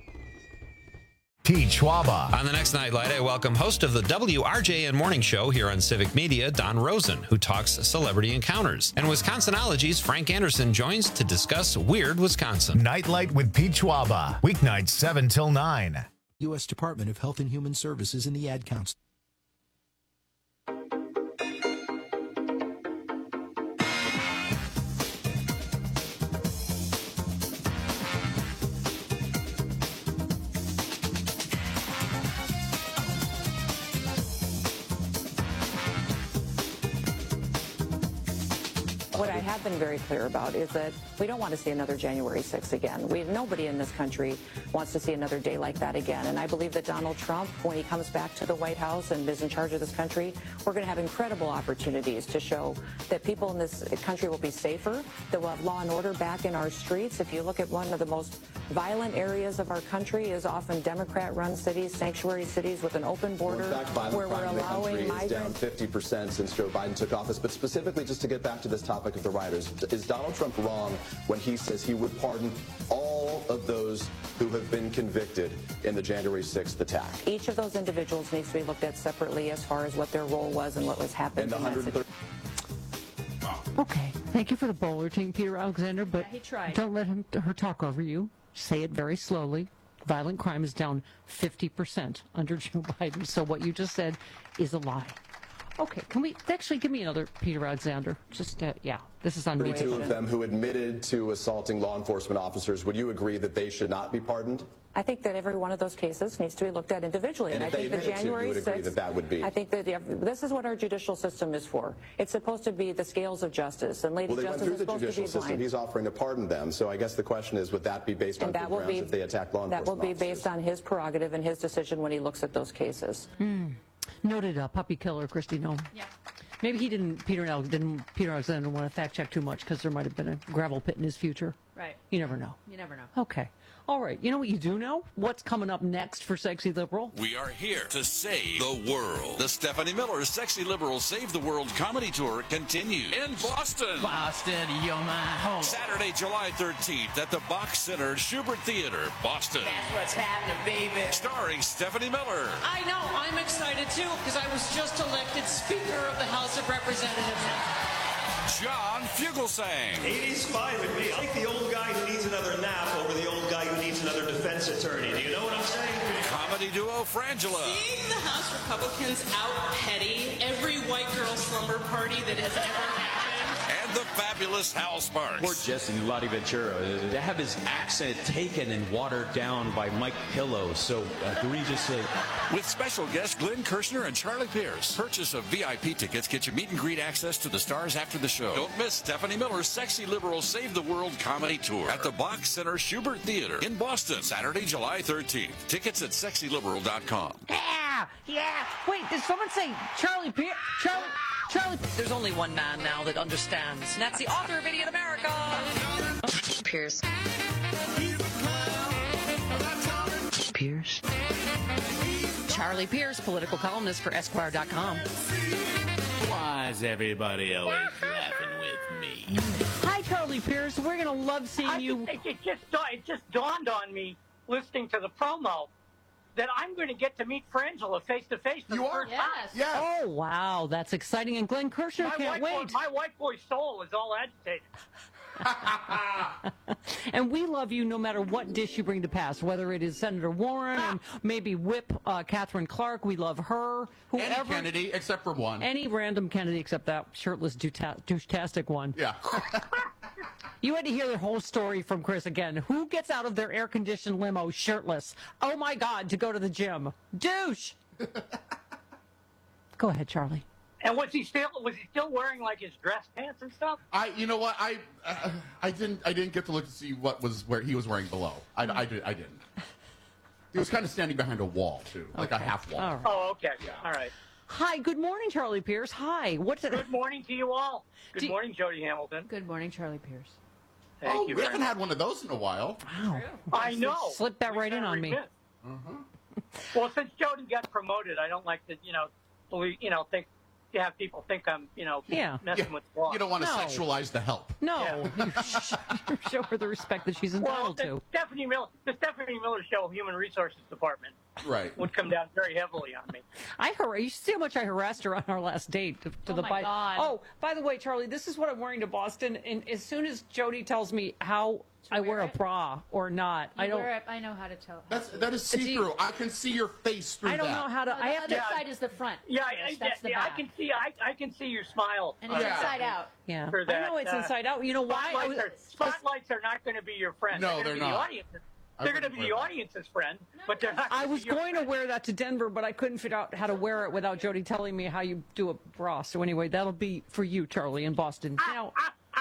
[SPEAKER 1] Pete Schwaba.
[SPEAKER 30] On the next Nightlight, I welcome host of the W R J N Morning Show here on Civic Media, Don Rosen, who talks celebrity encounters. And Wisconsinology's Frank Anderson joins to discuss Weird Wisconsin.
[SPEAKER 1] Nightlight with Pete Schwaba. Weeknights seven till nine.
[SPEAKER 31] U S Department of Health and Human Services and the Ad Council.
[SPEAKER 3] What I have been very clear about is that we don't want to see another January sixth again. We, nobody in this country wants to see another day like that again. And I believe that Donald Trump, when he comes back to the White House and is in charge of this country, we're going to have incredible opportunities to show that people in this country will be safer, that we'll have law and order back in our streets. If you look at one of the most violent areas of our country is often Democrat-run cities, sanctuary cities with an open border,
[SPEAKER 5] well, in fact, violent
[SPEAKER 3] where we're
[SPEAKER 5] crime in the
[SPEAKER 3] allowing
[SPEAKER 5] country is
[SPEAKER 3] migrants.
[SPEAKER 5] down fifty percent since Joe Biden took office. But specifically, just to get back to this topic of the rioters, is Donald Trump wrong when he says he would pardon all of those who have been convicted in the January sixth attack?
[SPEAKER 3] Each of those individuals needs to be looked at separately as far as what their role was and what was happening.
[SPEAKER 5] And the one hundred thirty.
[SPEAKER 20] Okay. Thank you for the bowler team, Peter Alexander, but
[SPEAKER 3] Yeah, he tried.
[SPEAKER 20] don't let him her talk over you. Say it very slowly. Violent crime is down fifty percent under Joe Biden. So what you just said is a lie. Okay, can we actually give me another Peter Alexander? Just, uh, yeah, this is unreal.
[SPEAKER 5] thirty-two of them who admitted to assaulting law enforcement officers. Would you agree that they should not be pardoned?
[SPEAKER 3] I think that every one of those cases needs to be looked at individually.
[SPEAKER 5] And
[SPEAKER 3] And,
[SPEAKER 5] if
[SPEAKER 3] I think
[SPEAKER 5] they
[SPEAKER 3] the
[SPEAKER 5] admitted to, you
[SPEAKER 3] January
[SPEAKER 5] would agree
[SPEAKER 3] sixth,
[SPEAKER 5] that that would be-
[SPEAKER 3] I think that the, this is what our judicial system is for. It's supposed to be the scales of justice, and Lady
[SPEAKER 5] Well, they went
[SPEAKER 3] Justice
[SPEAKER 5] through
[SPEAKER 3] is
[SPEAKER 5] the
[SPEAKER 3] supposed to
[SPEAKER 5] judicial
[SPEAKER 3] be
[SPEAKER 5] system.
[SPEAKER 3] blind.
[SPEAKER 5] He's offering to pardon them. So I guess the question is, would that be based on
[SPEAKER 3] And
[SPEAKER 5] good
[SPEAKER 3] that will
[SPEAKER 5] grounds
[SPEAKER 3] be
[SPEAKER 5] if they attack law
[SPEAKER 3] that will
[SPEAKER 5] enforcement
[SPEAKER 3] be based on his prerogative and his decision when he looks at those cases.
[SPEAKER 20] Hmm. Noted uh, puppy killer, Christy Nome.
[SPEAKER 3] Yeah.
[SPEAKER 20] Maybe he didn't, Peter Al- didn't, Peter Alexander want to fact check too much because there might have been a gravel pit in his future.
[SPEAKER 3] Right.
[SPEAKER 20] You never know.
[SPEAKER 3] You never know.
[SPEAKER 20] Okay. All right. You know what you do know? What's coming up next for Sexy Liberal?
[SPEAKER 13] We are here to save the world. The Stephanie Miller Sexy Liberal Save the World comedy tour continues in Boston.
[SPEAKER 14] Boston, you're my home.
[SPEAKER 13] Saturday, July thirteenth at the Box Center Schubert Theater, Boston.
[SPEAKER 14] That's what's happening, baby.
[SPEAKER 13] Starring Stephanie Miller.
[SPEAKER 15] I know. I'm excited too because I was just elected Speaker of the House of Representatives.
[SPEAKER 13] John Fugelsang.
[SPEAKER 17] eighties fine with me. I like the old guy who needs another nap over the old guy who needs another defense attorney. Do you know what I'm saying?
[SPEAKER 13] Comedy duo Frangela.
[SPEAKER 15] Seeing the House Republicans out petty every white girl slumber party that has ever happened.
[SPEAKER 13] And the fabulous Hal Sparks.
[SPEAKER 21] Poor Jesse Lottie Ventura to have his accent taken and watered down by Mike Pillow so egregiously.
[SPEAKER 13] With special guests Glenn Kirshner and Charlie Pierce. Purchase of V I P tickets get you meet and greet access to the stars after the show. Don't miss Stephanie Miller's Sexy Liberal Save the World comedy tour at the Box Center Schubert Theater in Boston, Saturday, July thirteenth. Tickets at sexy liberal dot com.
[SPEAKER 20] Yeah, yeah. Wait, did someone say Charlie Pierce? Charlie, Charlie.
[SPEAKER 15] There's only one man now that understands, and that's the author of Idiot America. Pierce.
[SPEAKER 20] Pierce. Charlie Pierce, political columnist for Esquire dot com.
[SPEAKER 21] Why is everybody always laughing with me?
[SPEAKER 20] Hi, Charlie Pierce. We're gonna love seeing
[SPEAKER 22] I
[SPEAKER 20] you.
[SPEAKER 22] Just, it, just, it just dawned on me listening to the promo that I'm going to get to meet Frangela face to face for the first time. Yes.
[SPEAKER 20] Oh wow, that's exciting! And Glenn Kirshner
[SPEAKER 22] My
[SPEAKER 20] can't
[SPEAKER 22] white
[SPEAKER 20] wait.
[SPEAKER 22] Boy, my white boy soul is all agitated.
[SPEAKER 20] And we love you no matter what dish you bring to pass, whether it is Senator Warren and maybe whip uh, Catherine Clark. We love her.
[SPEAKER 18] Any
[SPEAKER 20] Whoever,
[SPEAKER 18] Kennedy except for one.
[SPEAKER 20] any random Kennedy except that shirtless douche-tastic one.
[SPEAKER 18] Yeah.
[SPEAKER 20] You had to hear the whole story from Chris again. Who gets out of their air-conditioned limo shirtless? Oh my God, to go to the gym. Douche! Go ahead, Charlie.
[SPEAKER 22] And was he still was he still wearing like his dress pants and stuff?
[SPEAKER 18] I, you know what, I, uh, I didn't, I didn't get to look to see what was where he was wearing below. I, I, did, I didn't. He was kind of standing behind a wall too, like
[SPEAKER 20] Okay.
[SPEAKER 18] a half wall.
[SPEAKER 20] All right.
[SPEAKER 22] Oh, okay. All right.
[SPEAKER 20] Hi, good morning, Charlie Pierce. Hi. What's it?
[SPEAKER 22] Good morning to you all. Good
[SPEAKER 20] Do-
[SPEAKER 22] morning, Jody Hamilton.
[SPEAKER 3] Good morning, Charlie Pierce.
[SPEAKER 22] Thank
[SPEAKER 18] oh,
[SPEAKER 22] you
[SPEAKER 18] we
[SPEAKER 22] very
[SPEAKER 18] haven't
[SPEAKER 22] much.
[SPEAKER 18] had one of those in a while.
[SPEAKER 20] Wow.
[SPEAKER 22] I know.
[SPEAKER 20] Slipped that right in on me.
[SPEAKER 18] Uh-huh.
[SPEAKER 22] Well, since Jody got promoted, I don't like to, you know, believe, you know, think to have people think I'm, you know,
[SPEAKER 20] Yeah.
[SPEAKER 22] messing
[SPEAKER 18] Yeah,
[SPEAKER 22] with the law.
[SPEAKER 18] You don't want to
[SPEAKER 20] No.
[SPEAKER 18] sexualize the help.
[SPEAKER 20] No. You show her the respect that she's
[SPEAKER 22] Well,
[SPEAKER 20] entitled
[SPEAKER 22] the
[SPEAKER 20] to.
[SPEAKER 22] Stephanie Miller, the Stephanie Miller Show, Human Resources Department,
[SPEAKER 18] Right.
[SPEAKER 22] would come down very heavily on me.
[SPEAKER 20] I har- you see how much I harassed her on our last date to, to
[SPEAKER 3] Oh
[SPEAKER 20] the
[SPEAKER 3] my
[SPEAKER 20] bite.
[SPEAKER 3] God.
[SPEAKER 20] Oh, by the way, Charlie, this is what I'm wearing to Boston. And as soon as Jody tells me how I wear,
[SPEAKER 3] wear
[SPEAKER 20] a
[SPEAKER 3] it?
[SPEAKER 20] bra or not, I
[SPEAKER 3] You
[SPEAKER 20] don't.
[SPEAKER 3] wear it, I know how to tell.
[SPEAKER 18] That's that is see through. I can see your face through
[SPEAKER 20] I don't
[SPEAKER 18] that.
[SPEAKER 20] know how to.
[SPEAKER 3] No, the
[SPEAKER 20] I have
[SPEAKER 3] other
[SPEAKER 20] to.
[SPEAKER 3] side is the front.
[SPEAKER 22] Yeah, I,
[SPEAKER 3] Yes,
[SPEAKER 22] I,
[SPEAKER 3] that's the
[SPEAKER 22] yeah, I
[SPEAKER 3] back.
[SPEAKER 22] can see. I, I can see your smile.
[SPEAKER 3] And it's
[SPEAKER 22] uh,
[SPEAKER 3] inside out.
[SPEAKER 20] Yeah.
[SPEAKER 22] For
[SPEAKER 20] I
[SPEAKER 22] that,
[SPEAKER 20] know it's
[SPEAKER 22] uh,
[SPEAKER 20] inside out. You know why? I
[SPEAKER 22] Spotlights,
[SPEAKER 20] was-
[SPEAKER 22] are, spotlights are not going to be your friend.
[SPEAKER 18] No,
[SPEAKER 22] they're,
[SPEAKER 18] they're
[SPEAKER 22] gonna be
[SPEAKER 18] not.
[SPEAKER 22] The audience.
[SPEAKER 18] I
[SPEAKER 22] They're going to
[SPEAKER 18] wouldn't
[SPEAKER 22] be the
[SPEAKER 18] wear that.
[SPEAKER 22] audience's friend, but they're not.
[SPEAKER 20] I
[SPEAKER 22] gonna
[SPEAKER 20] was
[SPEAKER 22] be your
[SPEAKER 20] going to
[SPEAKER 22] friend.
[SPEAKER 20] wear that to Denver, but I couldn't figure out how to wear it without Jody telling me how you do a bra. So anyway, that'll be for you, Charlie, in Boston. Now,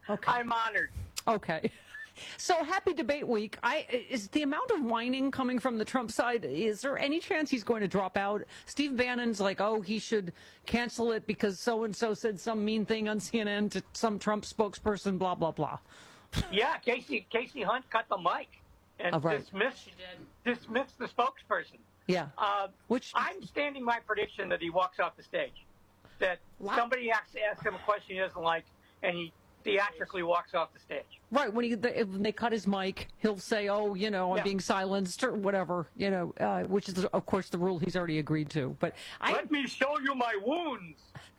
[SPEAKER 20] Okay.
[SPEAKER 22] I'm honored.
[SPEAKER 20] Okay. So happy debate week. I is the amount of whining coming from the Trump side. Is there any chance he's going to drop out? Steve Bannon's like, oh, he should cancel it because so and so said some mean thing on C N N to some Trump spokesperson. Blah blah blah.
[SPEAKER 22] Yeah, Casey Casey Hunt cut the mic and
[SPEAKER 20] Oh, right.
[SPEAKER 22] dismissed dismissed the spokesperson.
[SPEAKER 20] Yeah.
[SPEAKER 22] Uh,
[SPEAKER 20] Which
[SPEAKER 22] I'm standing my prediction that he walks off the stage. That somebody asks, asks him a question he doesn't like, and he theatrically walks off the stage.
[SPEAKER 20] Right, when, he, they, when they cut his mic, he'll say, oh, you know, I'm
[SPEAKER 22] Yeah.
[SPEAKER 20] being silenced or whatever, you know, uh, which is, of course, the rule he's already agreed to. But I,
[SPEAKER 22] Let me show you my wounds.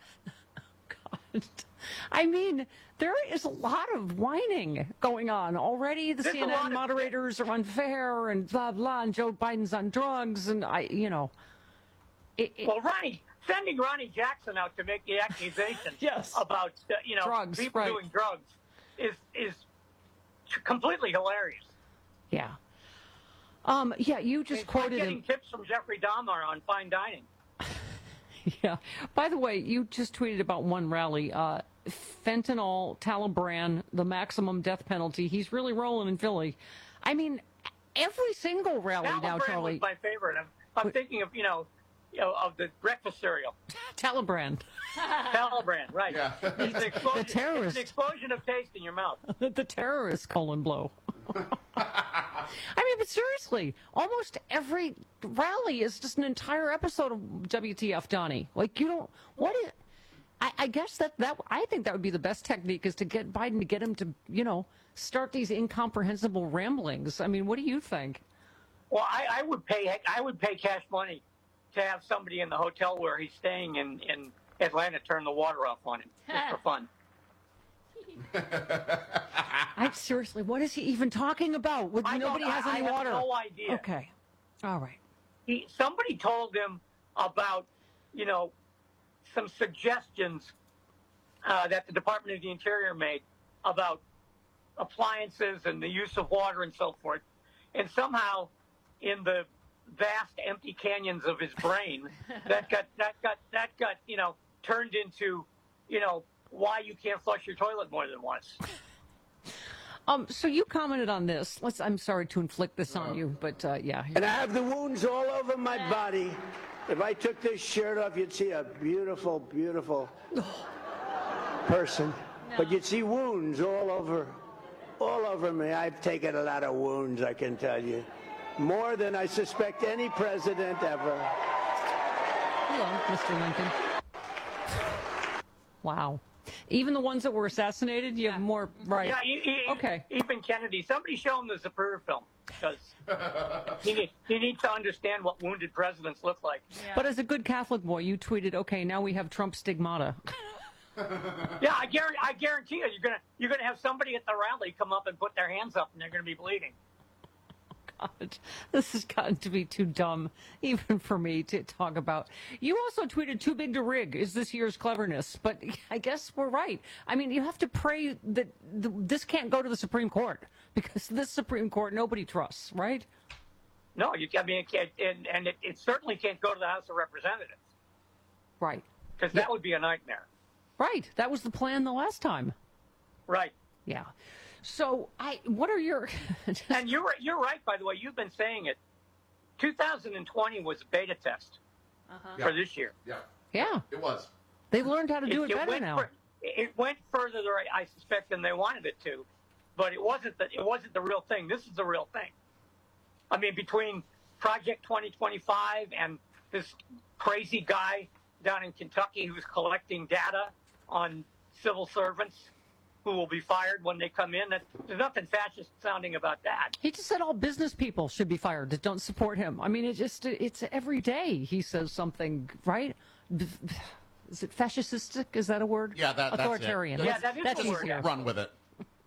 [SPEAKER 20] I mean, there is a lot of whining going on already. The
[SPEAKER 22] There's a
[SPEAKER 20] C N
[SPEAKER 22] lot
[SPEAKER 20] N
[SPEAKER 22] of-
[SPEAKER 20] moderators are unfair and blah, blah, and Joe Biden's on drugs, and I, you know. It, it,
[SPEAKER 22] Well, Ronnie, sending Ronnie Jackson out to make the accusation
[SPEAKER 20] Yes.
[SPEAKER 22] about uh, you know
[SPEAKER 20] Drugs,
[SPEAKER 22] people
[SPEAKER 20] right.
[SPEAKER 22] doing drugs is is completely hilarious.
[SPEAKER 20] yeah. Um, yeah, you just
[SPEAKER 22] It's like
[SPEAKER 20] quoted
[SPEAKER 22] getting
[SPEAKER 20] him.
[SPEAKER 22] tips from Jeffrey Dahmer on fine dining.
[SPEAKER 20] Yeah. By the way, you just tweeted about one rally. Uh, fentanyl, Talibran, the maximum death penalty. He's really rolling in Philly. I mean, every single rally now,
[SPEAKER 22] Talibran
[SPEAKER 20] Charlie.
[SPEAKER 22] was my favorite. I'm, I'm thinking of you know, you know of the breakfast cereal.
[SPEAKER 20] Talibran.
[SPEAKER 22] Talibran, right?
[SPEAKER 18] Yeah.
[SPEAKER 22] It's an explosion,
[SPEAKER 20] The terrorist.
[SPEAKER 22] It's an explosion of taste in your mouth.
[SPEAKER 20] The terrorist colon blow. I mean, but seriously, almost every rally is just an entire episode of W T F Donnie. Like, you don't, what is, I, I guess that, that, I think that would be the best technique is to get Biden to get him to, you know, start these incomprehensible ramblings. I mean, what do you think?
[SPEAKER 22] Well, I, I would pay I would pay cash money to have somebody in the hotel where he's staying in, in Atlanta turn the water off on him just for fun.
[SPEAKER 20] I seriously, what is he even talking about? When
[SPEAKER 22] I
[SPEAKER 20] nobody
[SPEAKER 22] don't-
[SPEAKER 20] has
[SPEAKER 22] I
[SPEAKER 20] any
[SPEAKER 22] have
[SPEAKER 20] water.
[SPEAKER 22] no idea.
[SPEAKER 20] Okay. All right.
[SPEAKER 22] He somebody told him about you know some suggestions uh, that the Department of the Interior made about appliances and the use of water and so forth, and somehow in the vast empty canyons of his brain that got that got that got you know turned into you know why you can't flush your toilet more than once.
[SPEAKER 20] Um, so you commented on this. Let's. I'm sorry to inflict this on you, but uh, yeah.
[SPEAKER 2] And I have the wounds all over my body. If I took this shirt off, you'd see a beautiful, beautiful person. But you'd see wounds all over, all over me. I've taken a lot of wounds, I can tell you. More than I suspect any president ever.
[SPEAKER 20] Hello, Mister Lincoln. Wow. Even the ones that were assassinated, you have more, right?
[SPEAKER 22] Yeah, e- e-
[SPEAKER 20] Okay.
[SPEAKER 22] Even Kennedy. Somebody show him the Zapruder film because he, need, he needs to understand what wounded presidents look like.
[SPEAKER 20] But as a good Catholic boy, you tweeted, okay, now we have Trump stigmata.
[SPEAKER 22] Yeah, I guarantee, I guarantee you, you're gonna you're gonna have somebody at the rally come up and put their hands up, and they're gonna be bleeding.
[SPEAKER 20] God, this has gotten to be too dumb, even for me to talk about. You also tweeted, too big to rig is this year's cleverness. But I guess we're right. I mean, you have to pray that the, this can't go to the Supreme Court, because this Supreme Court nobody trusts, right?
[SPEAKER 22] No, you. I mean, it can't, and and it, it certainly can't go to the House of Representatives
[SPEAKER 20] Right.
[SPEAKER 22] because that would be a nightmare.
[SPEAKER 20] Right. That was the plan the last time.
[SPEAKER 22] Right.
[SPEAKER 20] Yeah. So, I. What are your...
[SPEAKER 22] And you're you're right. By the way, you've been saying it. two thousand twenty was a beta test
[SPEAKER 20] Uh-huh.
[SPEAKER 22] for this year.
[SPEAKER 18] Yeah.
[SPEAKER 20] Yeah.
[SPEAKER 18] It was.
[SPEAKER 20] They've learned how to do it, better
[SPEAKER 22] went
[SPEAKER 20] now.
[SPEAKER 22] fur- it went further, I I suspect, than they wanted it to, but it wasn't the it wasn't the real thing. This is the real thing. I mean, between Project twenty twenty-five and this crazy guy down in Kentucky who's collecting data on civil servants who will be fired when they come in, that, there's nothing fascist sounding about that.
[SPEAKER 20] He just said all business people should be fired that don't support him. I mean, it just, it's every day he says something, right? Is it fascistic? Is that a word?
[SPEAKER 18] Yeah, that, that's
[SPEAKER 20] Authoritarian.
[SPEAKER 18] it.
[SPEAKER 22] Yeah, that is
[SPEAKER 20] that's
[SPEAKER 22] the word.
[SPEAKER 20] easier.
[SPEAKER 18] Run with it.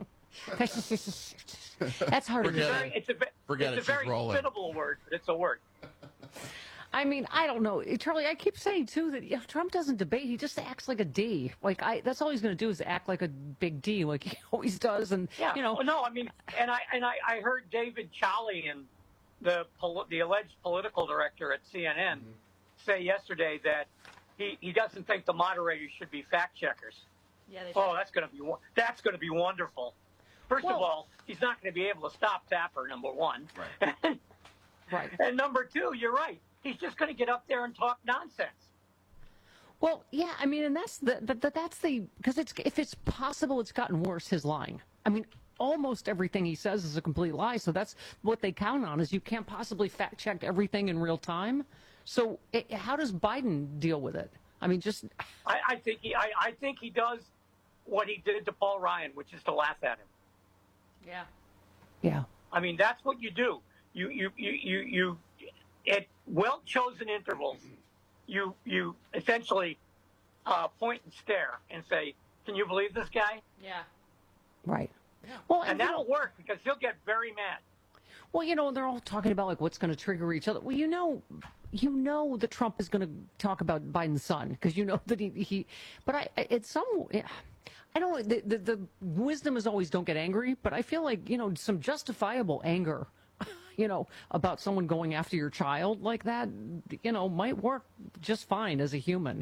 [SPEAKER 20] That's harder to
[SPEAKER 22] It's,
[SPEAKER 20] say.
[SPEAKER 22] very, it's a, ve-
[SPEAKER 18] Forget
[SPEAKER 22] it's
[SPEAKER 18] it,
[SPEAKER 22] a very
[SPEAKER 18] she's rolling.
[SPEAKER 22] fittable word, but it's a word.
[SPEAKER 20] I mean, I don't know, Charlie. I keep saying too that if Trump doesn't debate, he just acts like a D. Like I, that's all he's going to do is act like a big D, like he always does. And
[SPEAKER 22] Yeah,
[SPEAKER 20] you know,
[SPEAKER 22] well, no, I mean, and I and I, I heard David Chalian, the pol- the alleged political director at C N N,
[SPEAKER 18] Mm-hmm.
[SPEAKER 22] say yesterday that he, he doesn't think the moderators should be fact checkers. Yeah, they oh, that's going to be that's going to be wonderful. First well, of all, he's not going to be able to stop Tapper, number one.
[SPEAKER 20] Right. Right.
[SPEAKER 22] And number two, you're right. He's just going to get up there and talk nonsense.
[SPEAKER 20] Well, yeah, I mean, and that's the, the, the that's the because it's if it's possible, it's gotten worse. His lying. I mean, almost everything he says is a complete lie. So that's what they count on is you can't possibly fact check everything in real time. So it, how does Biden deal with it? I mean, just
[SPEAKER 22] I, I think he I, I think he does what he did to Paul Ryan, which is to laugh at him.
[SPEAKER 20] Yeah. Yeah.
[SPEAKER 22] I mean, that's what you do. You you you you, you at well chosen intervals, you you essentially uh, point and stare and say, "Can you believe this guy?"
[SPEAKER 20] Yeah. Right. Yeah. Well,
[SPEAKER 22] and, and that'll work because he'll get very mad.
[SPEAKER 20] Well, you know, they're all talking about like what's going to trigger each other. Well, you know, you know that Trump is going to talk about Biden's son because you know that he. he but I, it's some. I don't. The, the the wisdom is always don't get angry, but I feel like you know some justifiable anger, you know, about someone going after your child like that, you know, might work just fine as a human.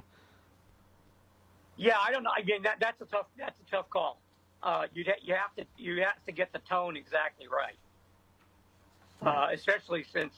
[SPEAKER 22] Yeah, I don't know. I mean, that that's a tough that's a tough call. Uh, you you have to you have to get the tone exactly right. Uh, especially since,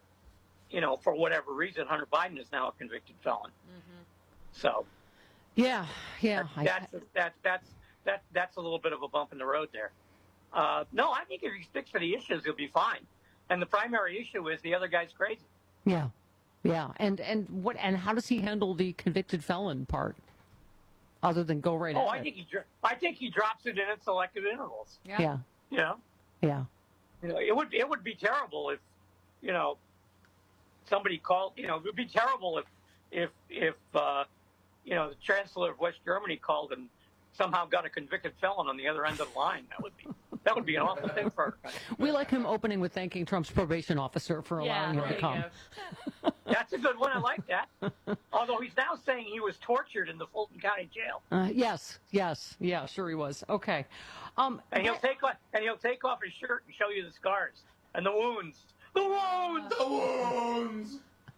[SPEAKER 22] you know, for whatever reason, Hunter Biden is now a convicted felon. Mm-hmm. So,
[SPEAKER 20] yeah, yeah,
[SPEAKER 22] that's that's, that's that's that that's a little bit of a bump in the road there. Uh, no, I think if he sticks to the issues, he'll be fine. And the primary issue is the other guy's crazy.
[SPEAKER 20] Yeah, yeah, and and what and how does he handle the convicted felon part? Other than go right.
[SPEAKER 22] Oh,
[SPEAKER 20] at
[SPEAKER 22] I
[SPEAKER 20] it?
[SPEAKER 22] think he I think he drops it in at selective intervals.
[SPEAKER 20] Yeah, yeah,
[SPEAKER 22] you know?
[SPEAKER 20] yeah.
[SPEAKER 22] You know, it would it would be terrible if, you know, somebody called. You know, it would be terrible if if if uh, you know the Chancellor of West Germany called and somehow got a convicted felon on the other end of the line. That would be that would be an awful thing for our country.
[SPEAKER 20] We like him opening with thanking Trump's probation officer for allowing
[SPEAKER 22] Yeah,
[SPEAKER 20] him to come.
[SPEAKER 22] That's a good one. I like that. Although he's now saying he was tortured in the Fulton County Jail.
[SPEAKER 20] Uh, yes, yes, yeah, sure he was. Okay, um,
[SPEAKER 22] and he'll take off and he'll take off his shirt and show you the scars and the wounds, the wounds, the wounds,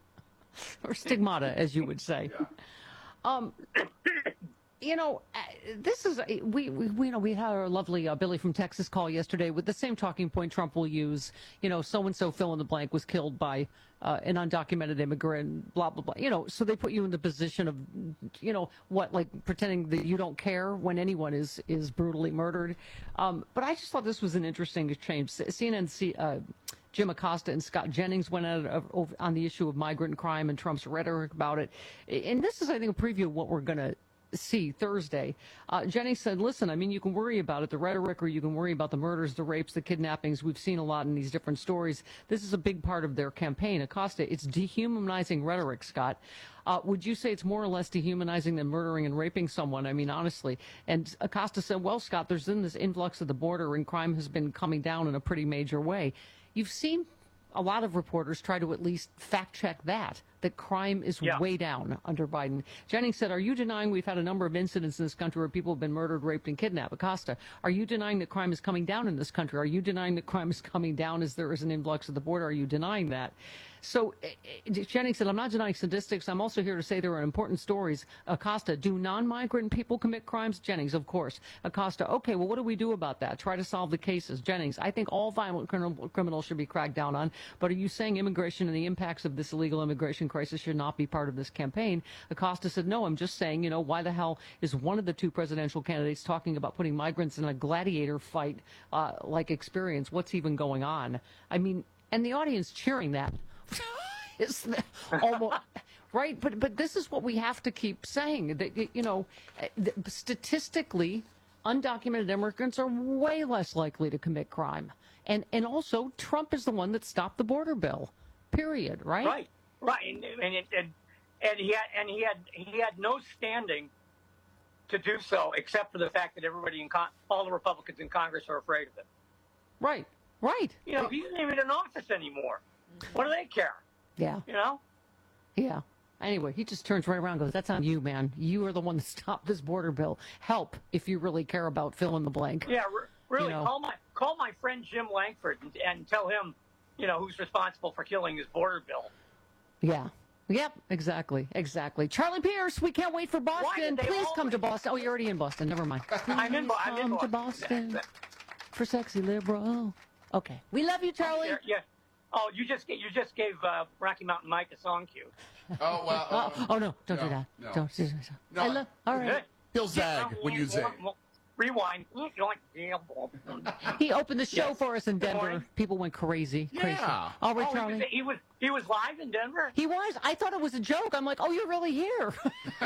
[SPEAKER 20] or stigmata, as you would say. Yeah. Um, you know, uh, this is we, we we you know we had our lovely uh, Billy from Texas call yesterday with the same talking point Trump will use. You know, so and so fill in the blank was killed by uh, an undocumented immigrant. Blah blah blah. You know, so they put you in the position of, you know, what like pretending that you don't care when anyone is is brutally murdered. Um, but I just thought this was an interesting exchange. C N N C. Uh, Jim Acosta and Scott Jennings went at it on the issue of migrant crime and Trump's rhetoric about it. And this is, I think, a preview of what we're going to see Thursday. Uh, Jennings said, listen, I mean, you can worry about it, the rhetoric, or you can worry about the murders, the rapes, the kidnappings. We've seen a lot in these different stories. This is a big part of their campaign. Acosta, it's dehumanizing rhetoric, Scott. Uh, would you say it's more or less dehumanizing than murdering and raping someone? I mean, honestly. And Acosta said, well, Scott, there's been this influx of the border and crime has been coming down in a pretty major way. You've seen a lot of reporters try to at least fact check that, that crime is yeah. way down under Biden. Jennings said, are you denying we've had a number of incidents in this country where people have been murdered, raped, and kidnapped? Acosta, are you denying that crime is coming down in this country? Are you denying that crime is coming down as there is an influx at the border? Are you denying that? So uh, Jennings said, I'm not denying statistics. I'm also here to say there are important stories. Acosta, do non-migrant people commit crimes? Jennings, of course. Acosta, okay, well, what do we do about that? Try to solve the cases. Jennings, I think all violent criminals should be cracked down on. But are you saying immigration and the impacts of this illegal immigration crisis should not be part of this campaign? Acosta said, no, I'm just saying, you know, why the hell is one of the two presidential candidates talking about putting migrants in a gladiator fight uh, like experience? What's even going on? I mean, and the audience cheering that. Is almost right, but but this is what we have to keep saying, that you know, statistically, undocumented immigrants are way less likely to commit crime, and and also Trump is the one that stopped the border bill. Period. Right.
[SPEAKER 22] Right. Right. And and it, and, and he had and he had he had no standing to do so, except for the fact that everybody in con- all the Republicans in Congress are afraid of it.
[SPEAKER 20] Right. Right.
[SPEAKER 22] You know, he's not even in office anymore. What do they care?
[SPEAKER 20] Yeah.
[SPEAKER 22] You know?
[SPEAKER 20] Yeah. Anyway, he just turns right around and goes, that's on you, man. You are the one that stopped this border bill. Help if you really care about fill in the blank.
[SPEAKER 22] Yeah, re- really.
[SPEAKER 20] You know?
[SPEAKER 22] Call my call my friend Jim Langford and, and tell him, you know, who's responsible for killing his border bill.
[SPEAKER 20] Yeah. Yep, exactly, exactly. Charlie Pierce, we can't wait for Boston. Please come to Boston. Oh, you're already in Boston. Never mind.
[SPEAKER 22] I'm in, Bo- I'm in
[SPEAKER 20] Come to
[SPEAKER 22] Boston.
[SPEAKER 20] Boston for Sexy Liberal. Okay, we love you, Charlie.
[SPEAKER 22] Yeah. yeah. Oh, you just you just gave uh, Rocky Mountain Mike a song cue.
[SPEAKER 18] Oh well. Uh,
[SPEAKER 20] oh, oh no! Don't
[SPEAKER 18] no,
[SPEAKER 20] do that.
[SPEAKER 18] no.
[SPEAKER 20] Don't do that.
[SPEAKER 18] No.
[SPEAKER 20] I love. All right.
[SPEAKER 18] He'll zag when you zag.
[SPEAKER 22] Rewind.
[SPEAKER 20] He opened the show
[SPEAKER 22] Yes.
[SPEAKER 20] for us in
[SPEAKER 22] Good
[SPEAKER 20] Denver.
[SPEAKER 22] morning.
[SPEAKER 20] People went crazy.
[SPEAKER 22] Yeah.
[SPEAKER 20] Crazy. All right,
[SPEAKER 22] oh,
[SPEAKER 20] Charlie.
[SPEAKER 22] He was, he was he was live in Denver.
[SPEAKER 20] He was. I thought it was a joke. I'm like, oh, you're really here.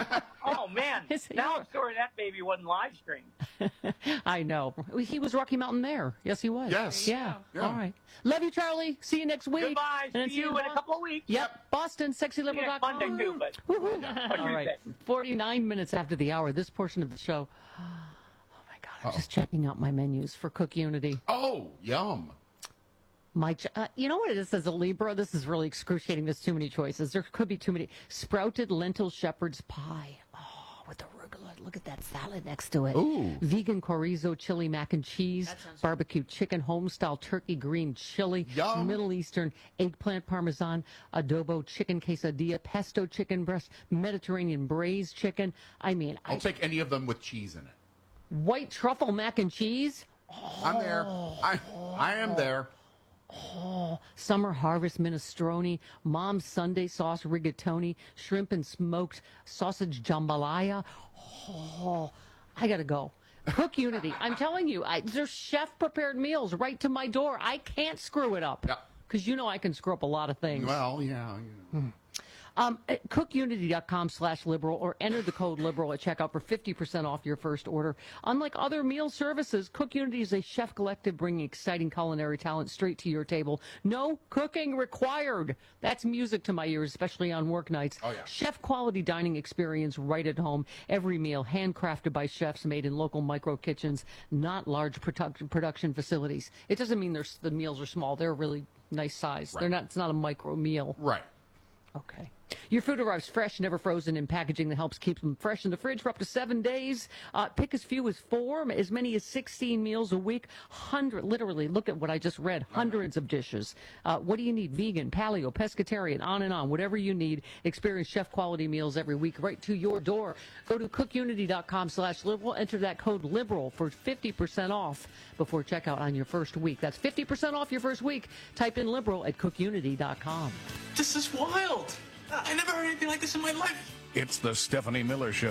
[SPEAKER 22] Oh man! Now I'm sorry that baby wasn't live streamed.
[SPEAKER 20] I know. He was Rocky Mountain Mayor. Yes, he was.
[SPEAKER 22] Yes.
[SPEAKER 20] Yeah.
[SPEAKER 22] Yeah.
[SPEAKER 20] All right. Love you, Charlie. See you next week.
[SPEAKER 22] Goodbye.
[SPEAKER 20] And
[SPEAKER 22] See you in a couple of weeks.
[SPEAKER 20] Yep. Boston, sexy liberal dot com.
[SPEAKER 22] Monday too, but
[SPEAKER 20] All right. forty-nine minutes after the hour, this portion of the show. Oh, my God. I'm just checking out my menus for Cook Unity.
[SPEAKER 18] Oh, yum.
[SPEAKER 20] My, ch- uh, you know what it is as a Libra? This is really excruciating. There's too many choices. There could be too many. Sprouted lentil shepherd's pie. Oh, with arugula. Look at that salad next to it.
[SPEAKER 18] Ooh.
[SPEAKER 20] Vegan chorizo chili mac and cheese. Barbecue chicken, home-style turkey green chili.
[SPEAKER 18] Yum.
[SPEAKER 20] Middle Eastern eggplant parmesan. Adobo chicken quesadilla. Pesto chicken breast. Mediterranean braised chicken. I mean,
[SPEAKER 18] I'll
[SPEAKER 20] I,
[SPEAKER 18] take any of them with cheese in it.
[SPEAKER 20] white truffle mac and cheese.
[SPEAKER 18] I'm there. I I am there.
[SPEAKER 20] Oh, summer harvest minestrone, mom's Sunday sauce rigatoni, shrimp and smoked sausage jambalaya. Oh, I gotta go. Cook Unity. I'm telling you, I, there's chef prepared meals right to my door. I can't screw it up. Because you know I can screw up a lot of things.
[SPEAKER 18] Well, yeah. You know.
[SPEAKER 20] Um, at cookunity.com slash liberal or enter the code liberal at checkout for fifty percent off your first order. Unlike other meal services, Cook Unity is a chef collective bringing exciting culinary talent straight to your table. No cooking required. That's music to my ears, especially on work nights.
[SPEAKER 18] Oh, yeah.
[SPEAKER 20] Chef quality dining experience right at home. Every meal handcrafted by chefs made in local micro kitchens, not large production production facilities. It doesn't mean they're, the meals are small. They're really nice size.
[SPEAKER 18] Right.
[SPEAKER 20] They're not. It's not a micro meal.
[SPEAKER 18] Right.
[SPEAKER 20] Okay. Your food arrives fresh, never frozen, in packaging that helps keep them fresh in the fridge for up to seven days. Uh, pick as few as four, as many as sixteen meals a week. Hundred, literally, look at what I just read. Hundreds of dishes. Uh, what do you need? Vegan, paleo, pescatarian, on and on. Whatever you need. Experience chef quality meals every week right to your door. Go to cookunity.com slash liberal. Enter that code liberal for fifty percent off before checkout on your first week. That's fifty percent off your first week. Type in liberal at cookunity dot com.
[SPEAKER 4] This is wild. I never heard anything like this in my life.
[SPEAKER 6] It's the Stephanie Miller Show.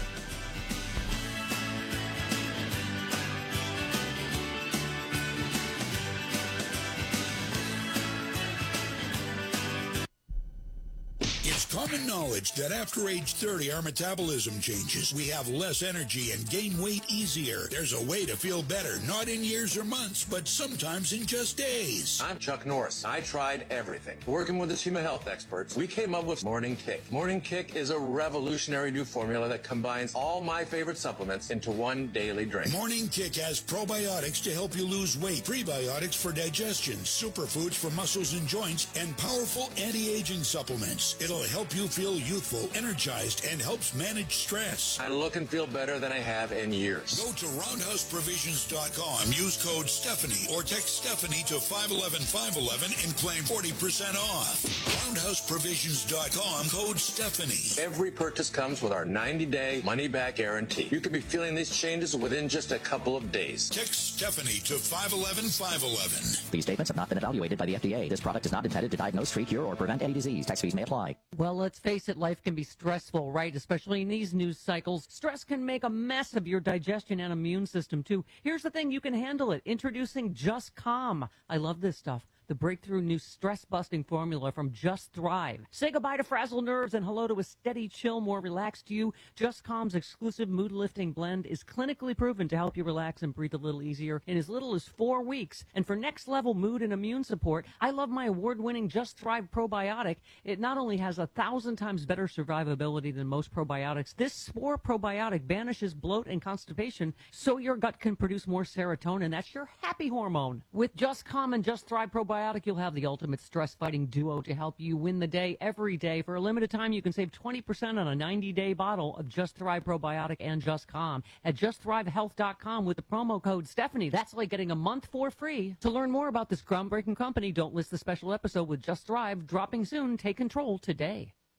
[SPEAKER 7] It's common knowledge that after age thirty, our metabolism changes. We have less energy and gain weight easier. There's a way to feel better, not in years or months, but sometimes in just days.
[SPEAKER 9] I'm Chuck Norris. I tried everything. Working with the Huma Health experts, we came up with Morning Kick. Morning Kick is a revolutionary new formula that combines all my favorite supplements into one daily drink.
[SPEAKER 7] Morning Kick has probiotics to help you lose weight, prebiotics for digestion, superfoods for muscles and joints, and powerful anti-aging supplements. It'll help you feel youthful, energized, and helps manage stress.
[SPEAKER 9] I look and feel better than I have in years.
[SPEAKER 7] Go to roundhouse provisions dot com, use code Stephanie, or text Stephanie to five one one five one one and claim forty percent off. roundhouse provisions dot com, code Stephanie.
[SPEAKER 9] Every purchase comes with our ninety-day money-back guarantee. You could be feeling these changes within just a couple of days.
[SPEAKER 7] Text Stephanie to five one one five one one.
[SPEAKER 10] These statements have not been evaluated by the F D A. This product is not intended to diagnose, treat, cure, or prevent any disease. Tax fees may apply.
[SPEAKER 20] Well, let's face it, life can be stressful, right? Especially in these news cycles. Stress can make a mess of your digestion and immune system, too. Here's the thing, you can handle it. Introducing Just Calm. I love this stuff. The breakthrough new stress-busting formula from Just Thrive. Say goodbye to frazzled nerves and hello to a steady, chill, more relaxed you. Just Calm's exclusive mood-lifting blend is clinically proven to help you relax and breathe a little easier in as little as four weeks. And for next-level mood and immune support, I love my award-winning Just Thrive probiotic. It not only has a thousand times better survivability than most probiotics, this spore probiotic banishes bloat and constipation so your gut can produce more serotonin. That's your happy hormone. With Just Calm and Just Thrive probiotic, you'll have the ultimate stress-fighting duo to help you win the day every day. For a limited time, you can save twenty percent on a ninety-day bottle of Just Thrive Probiotic and Just Calm at just thrive health dot com with the promo code Stephanie. That's like getting a month for free. To learn more about this groundbreaking company, don't miss the special episode with Just Thrive, dropping soon. Take control today.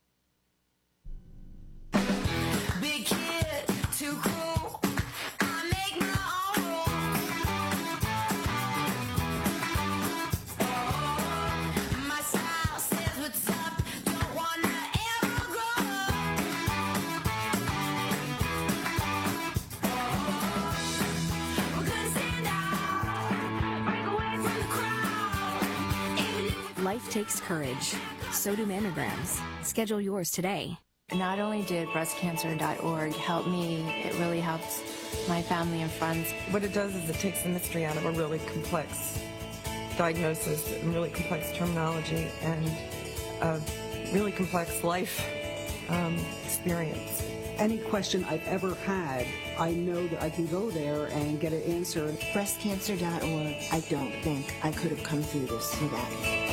[SPEAKER 11] takes courage. So do mammograms. Schedule yours today.
[SPEAKER 12] Not only did breast cancer dot org help me, it really helped my family and friends.
[SPEAKER 16] What it does is it takes the mystery out of a really complex diagnosis and really complex terminology and a really complex life um, experience.
[SPEAKER 19] Any question I've ever had, I know that I can go there and get it answered.
[SPEAKER 23] breast cancer dot org. I don't think I could have come through this without it.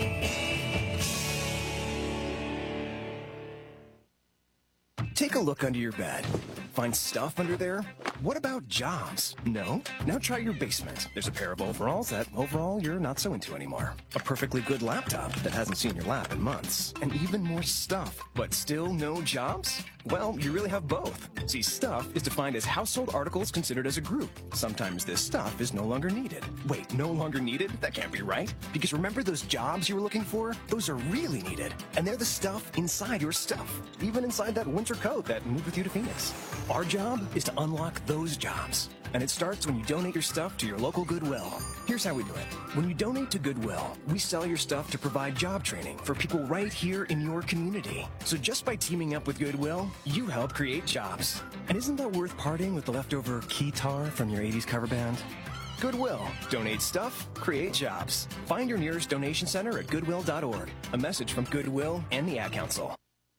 [SPEAKER 24] Take a look under your bed. Find stuff under there? What about jobs? No? Now try your basement. There's a pair of overalls that overall you're not so into anymore. A perfectly good laptop that hasn't seen your lap in months. And even more stuff, but still no jobs? Well, you really have both. See, stuff is defined as household articles considered as a group. Sometimes this stuff is no longer needed. Wait, no longer needed? That can't be right. Because remember those jobs you were looking for? Those are really needed. And they're the stuff inside your stuff. Even inside that winter coat that moved with you to Phoenix. Our job is to unlock those jobs. And it starts when you donate your stuff to your local Goodwill. Here's how we do it. When you donate to Goodwill, we sell your stuff to provide job training for people right here in your community. So just by teaming up with Goodwill, you help create jobs. And isn't that worth parting with the leftover keytar from your eighties cover band? Goodwill. Donate stuff, create jobs. Find your nearest donation center at goodwill dot org. A message from Goodwill and the Ad Council.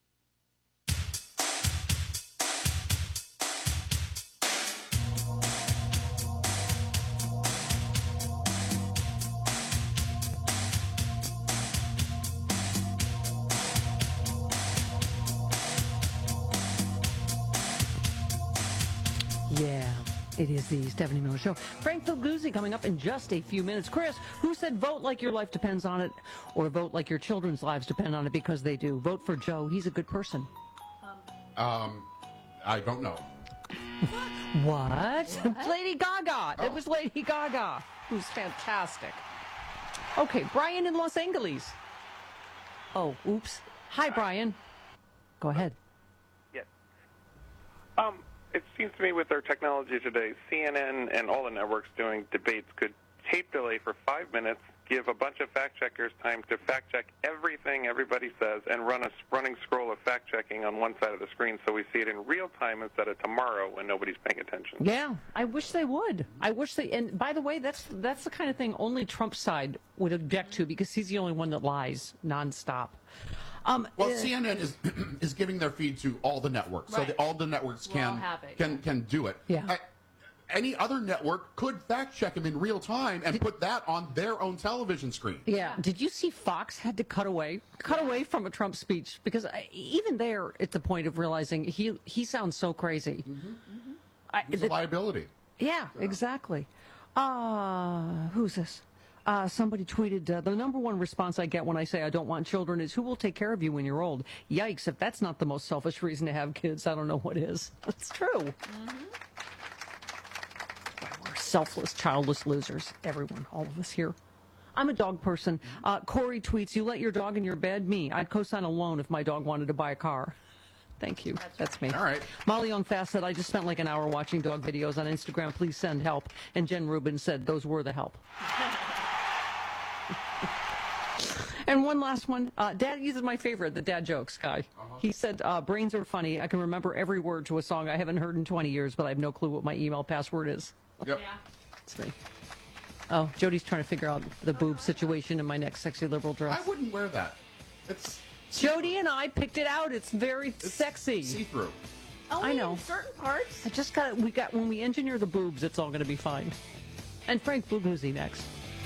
[SPEAKER 20] Yeah, it is the Stephanie Miller Show. Frank Filguzzi coming up in just a few minutes. Chris, who said vote like your life depends on it, or vote like your children's lives depend on it, because they do? Vote for Joe. He's a good person.
[SPEAKER 18] Um, I don't know.
[SPEAKER 20] What? what? Lady Gaga. Oh. It was Lady Gaga, who's fantastic. Okay, Brian in Los Angeles. Oh, oops. Hi, Brian. Go ahead.
[SPEAKER 26] Yes. Um... It seems to me with our technology today, C N N and all the networks doing debates could tape delay for five minutes, give a bunch of fact-checkers time to fact-check everything everybody says, and run a running scroll of fact-checking on one side of the screen so we see it in real time instead of tomorrow when nobody's paying attention.
[SPEAKER 20] Yeah, I wish they would. I wish they, and by the way, that's that's the kind of thing only Trump's side would object to, because he's the only one that lies nonstop. Um,
[SPEAKER 18] well,
[SPEAKER 20] uh,
[SPEAKER 18] C N N is is giving their feed to all the networks,
[SPEAKER 20] right.
[SPEAKER 18] so that all the networks
[SPEAKER 20] We'll
[SPEAKER 18] can
[SPEAKER 20] have it,
[SPEAKER 18] can
[SPEAKER 20] yeah.
[SPEAKER 18] can do it.
[SPEAKER 20] Yeah.
[SPEAKER 18] Uh, any other network could fact check them in real time and put that on their own television screen.
[SPEAKER 20] Yeah. Did you see Fox had to cut away, cut yeah. away from a Trump speech, because I, even there, at the point of realizing he he sounds so crazy.
[SPEAKER 18] Mm-hmm. Mm-hmm.
[SPEAKER 20] I,
[SPEAKER 18] it's
[SPEAKER 20] the,
[SPEAKER 18] a liability.
[SPEAKER 20] Yeah, yeah. exactly. Uh, who's this? Uh, somebody tweeted, uh, the number one response I get when I say I don't want children is, who will take care of you when you're old? Yikes, if that's not the most selfish reason to have kids, I don't know what is. It's true. Mm-hmm. We're selfless, childless losers. Everyone, all of us here. I'm a dog person. Uh, Corey tweets, you let your dog in your bed? Me. I'd co-sign a loan if my dog wanted to buy a car. Thank you. That's, That's me.
[SPEAKER 18] All right.
[SPEAKER 20] Molly Young Fast said, I just spent like an hour watching dog videos on Instagram. Please send help. And Jen Rubin said, those were the help. And one last one. Uh, Dad uses my favorite, the dad jokes guy. Uh-huh. He said, uh, brains are funny. I can remember every word to a song I haven't heard in twenty years, but I have no clue what my email password is.
[SPEAKER 18] Yep.
[SPEAKER 20] Yeah. That's me. Oh, Jody's trying to figure out the boob situation in my next sexy liberal dress.
[SPEAKER 18] I wouldn't wear that. It's
[SPEAKER 20] Jody and I picked it out. It's very
[SPEAKER 18] it's
[SPEAKER 20] sexy.
[SPEAKER 18] See-through.
[SPEAKER 20] Only I know.
[SPEAKER 27] In certain parts.
[SPEAKER 20] I just got we got when we engineer the boobs, it's all going to be fine. And Frank Filguzzi next.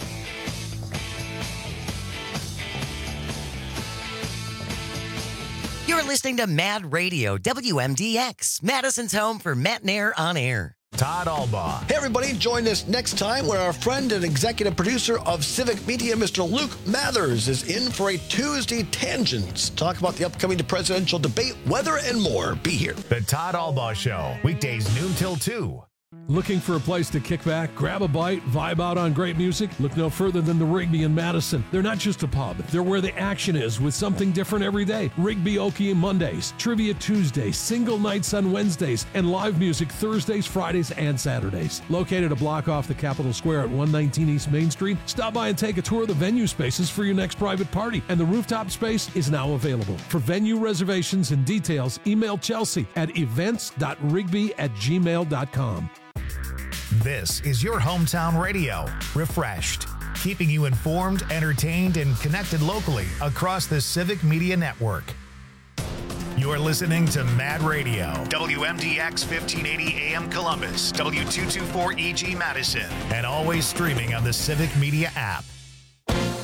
[SPEAKER 28] You're listening to Mad Radio, W M D X, Madison's home for Matt Nair on air.
[SPEAKER 1] Todd Albaugh.
[SPEAKER 29] Hey, everybody, join us next time when our friend and executive producer of Civic Media, Mister Luke Mathers, is in for a Tuesday Tangents. Talk about the upcoming presidential debate, weather, and more. Be here.
[SPEAKER 1] The Todd Albaugh Show, weekdays noon till two.
[SPEAKER 5] Looking for a place to kick back, grab a bite, vibe out on great music? Look no further than the Rigby in Madison. They're not just a pub, they're where the action is with something different every day. Rigby Okie Mondays, Trivia Tuesdays, single nights on Wednesdays, and live music Thursdays, Fridays, and Saturdays. Located a block off the Capitol Square at one nineteen East Main Street, stop by and take a tour of the venue spaces for your next private party, and the rooftop space is now available. For venue reservations and details, email Chelsea at events dot rigby at gmail dot com.
[SPEAKER 1] This is your hometown radio, refreshed, keeping you informed, entertained, and connected locally across the Civic Media Network. You're listening to Mad Radio, W M D X fifteen eighty A M Columbus, W two twenty-four E G Madison, and always streaming on the Civic Media app.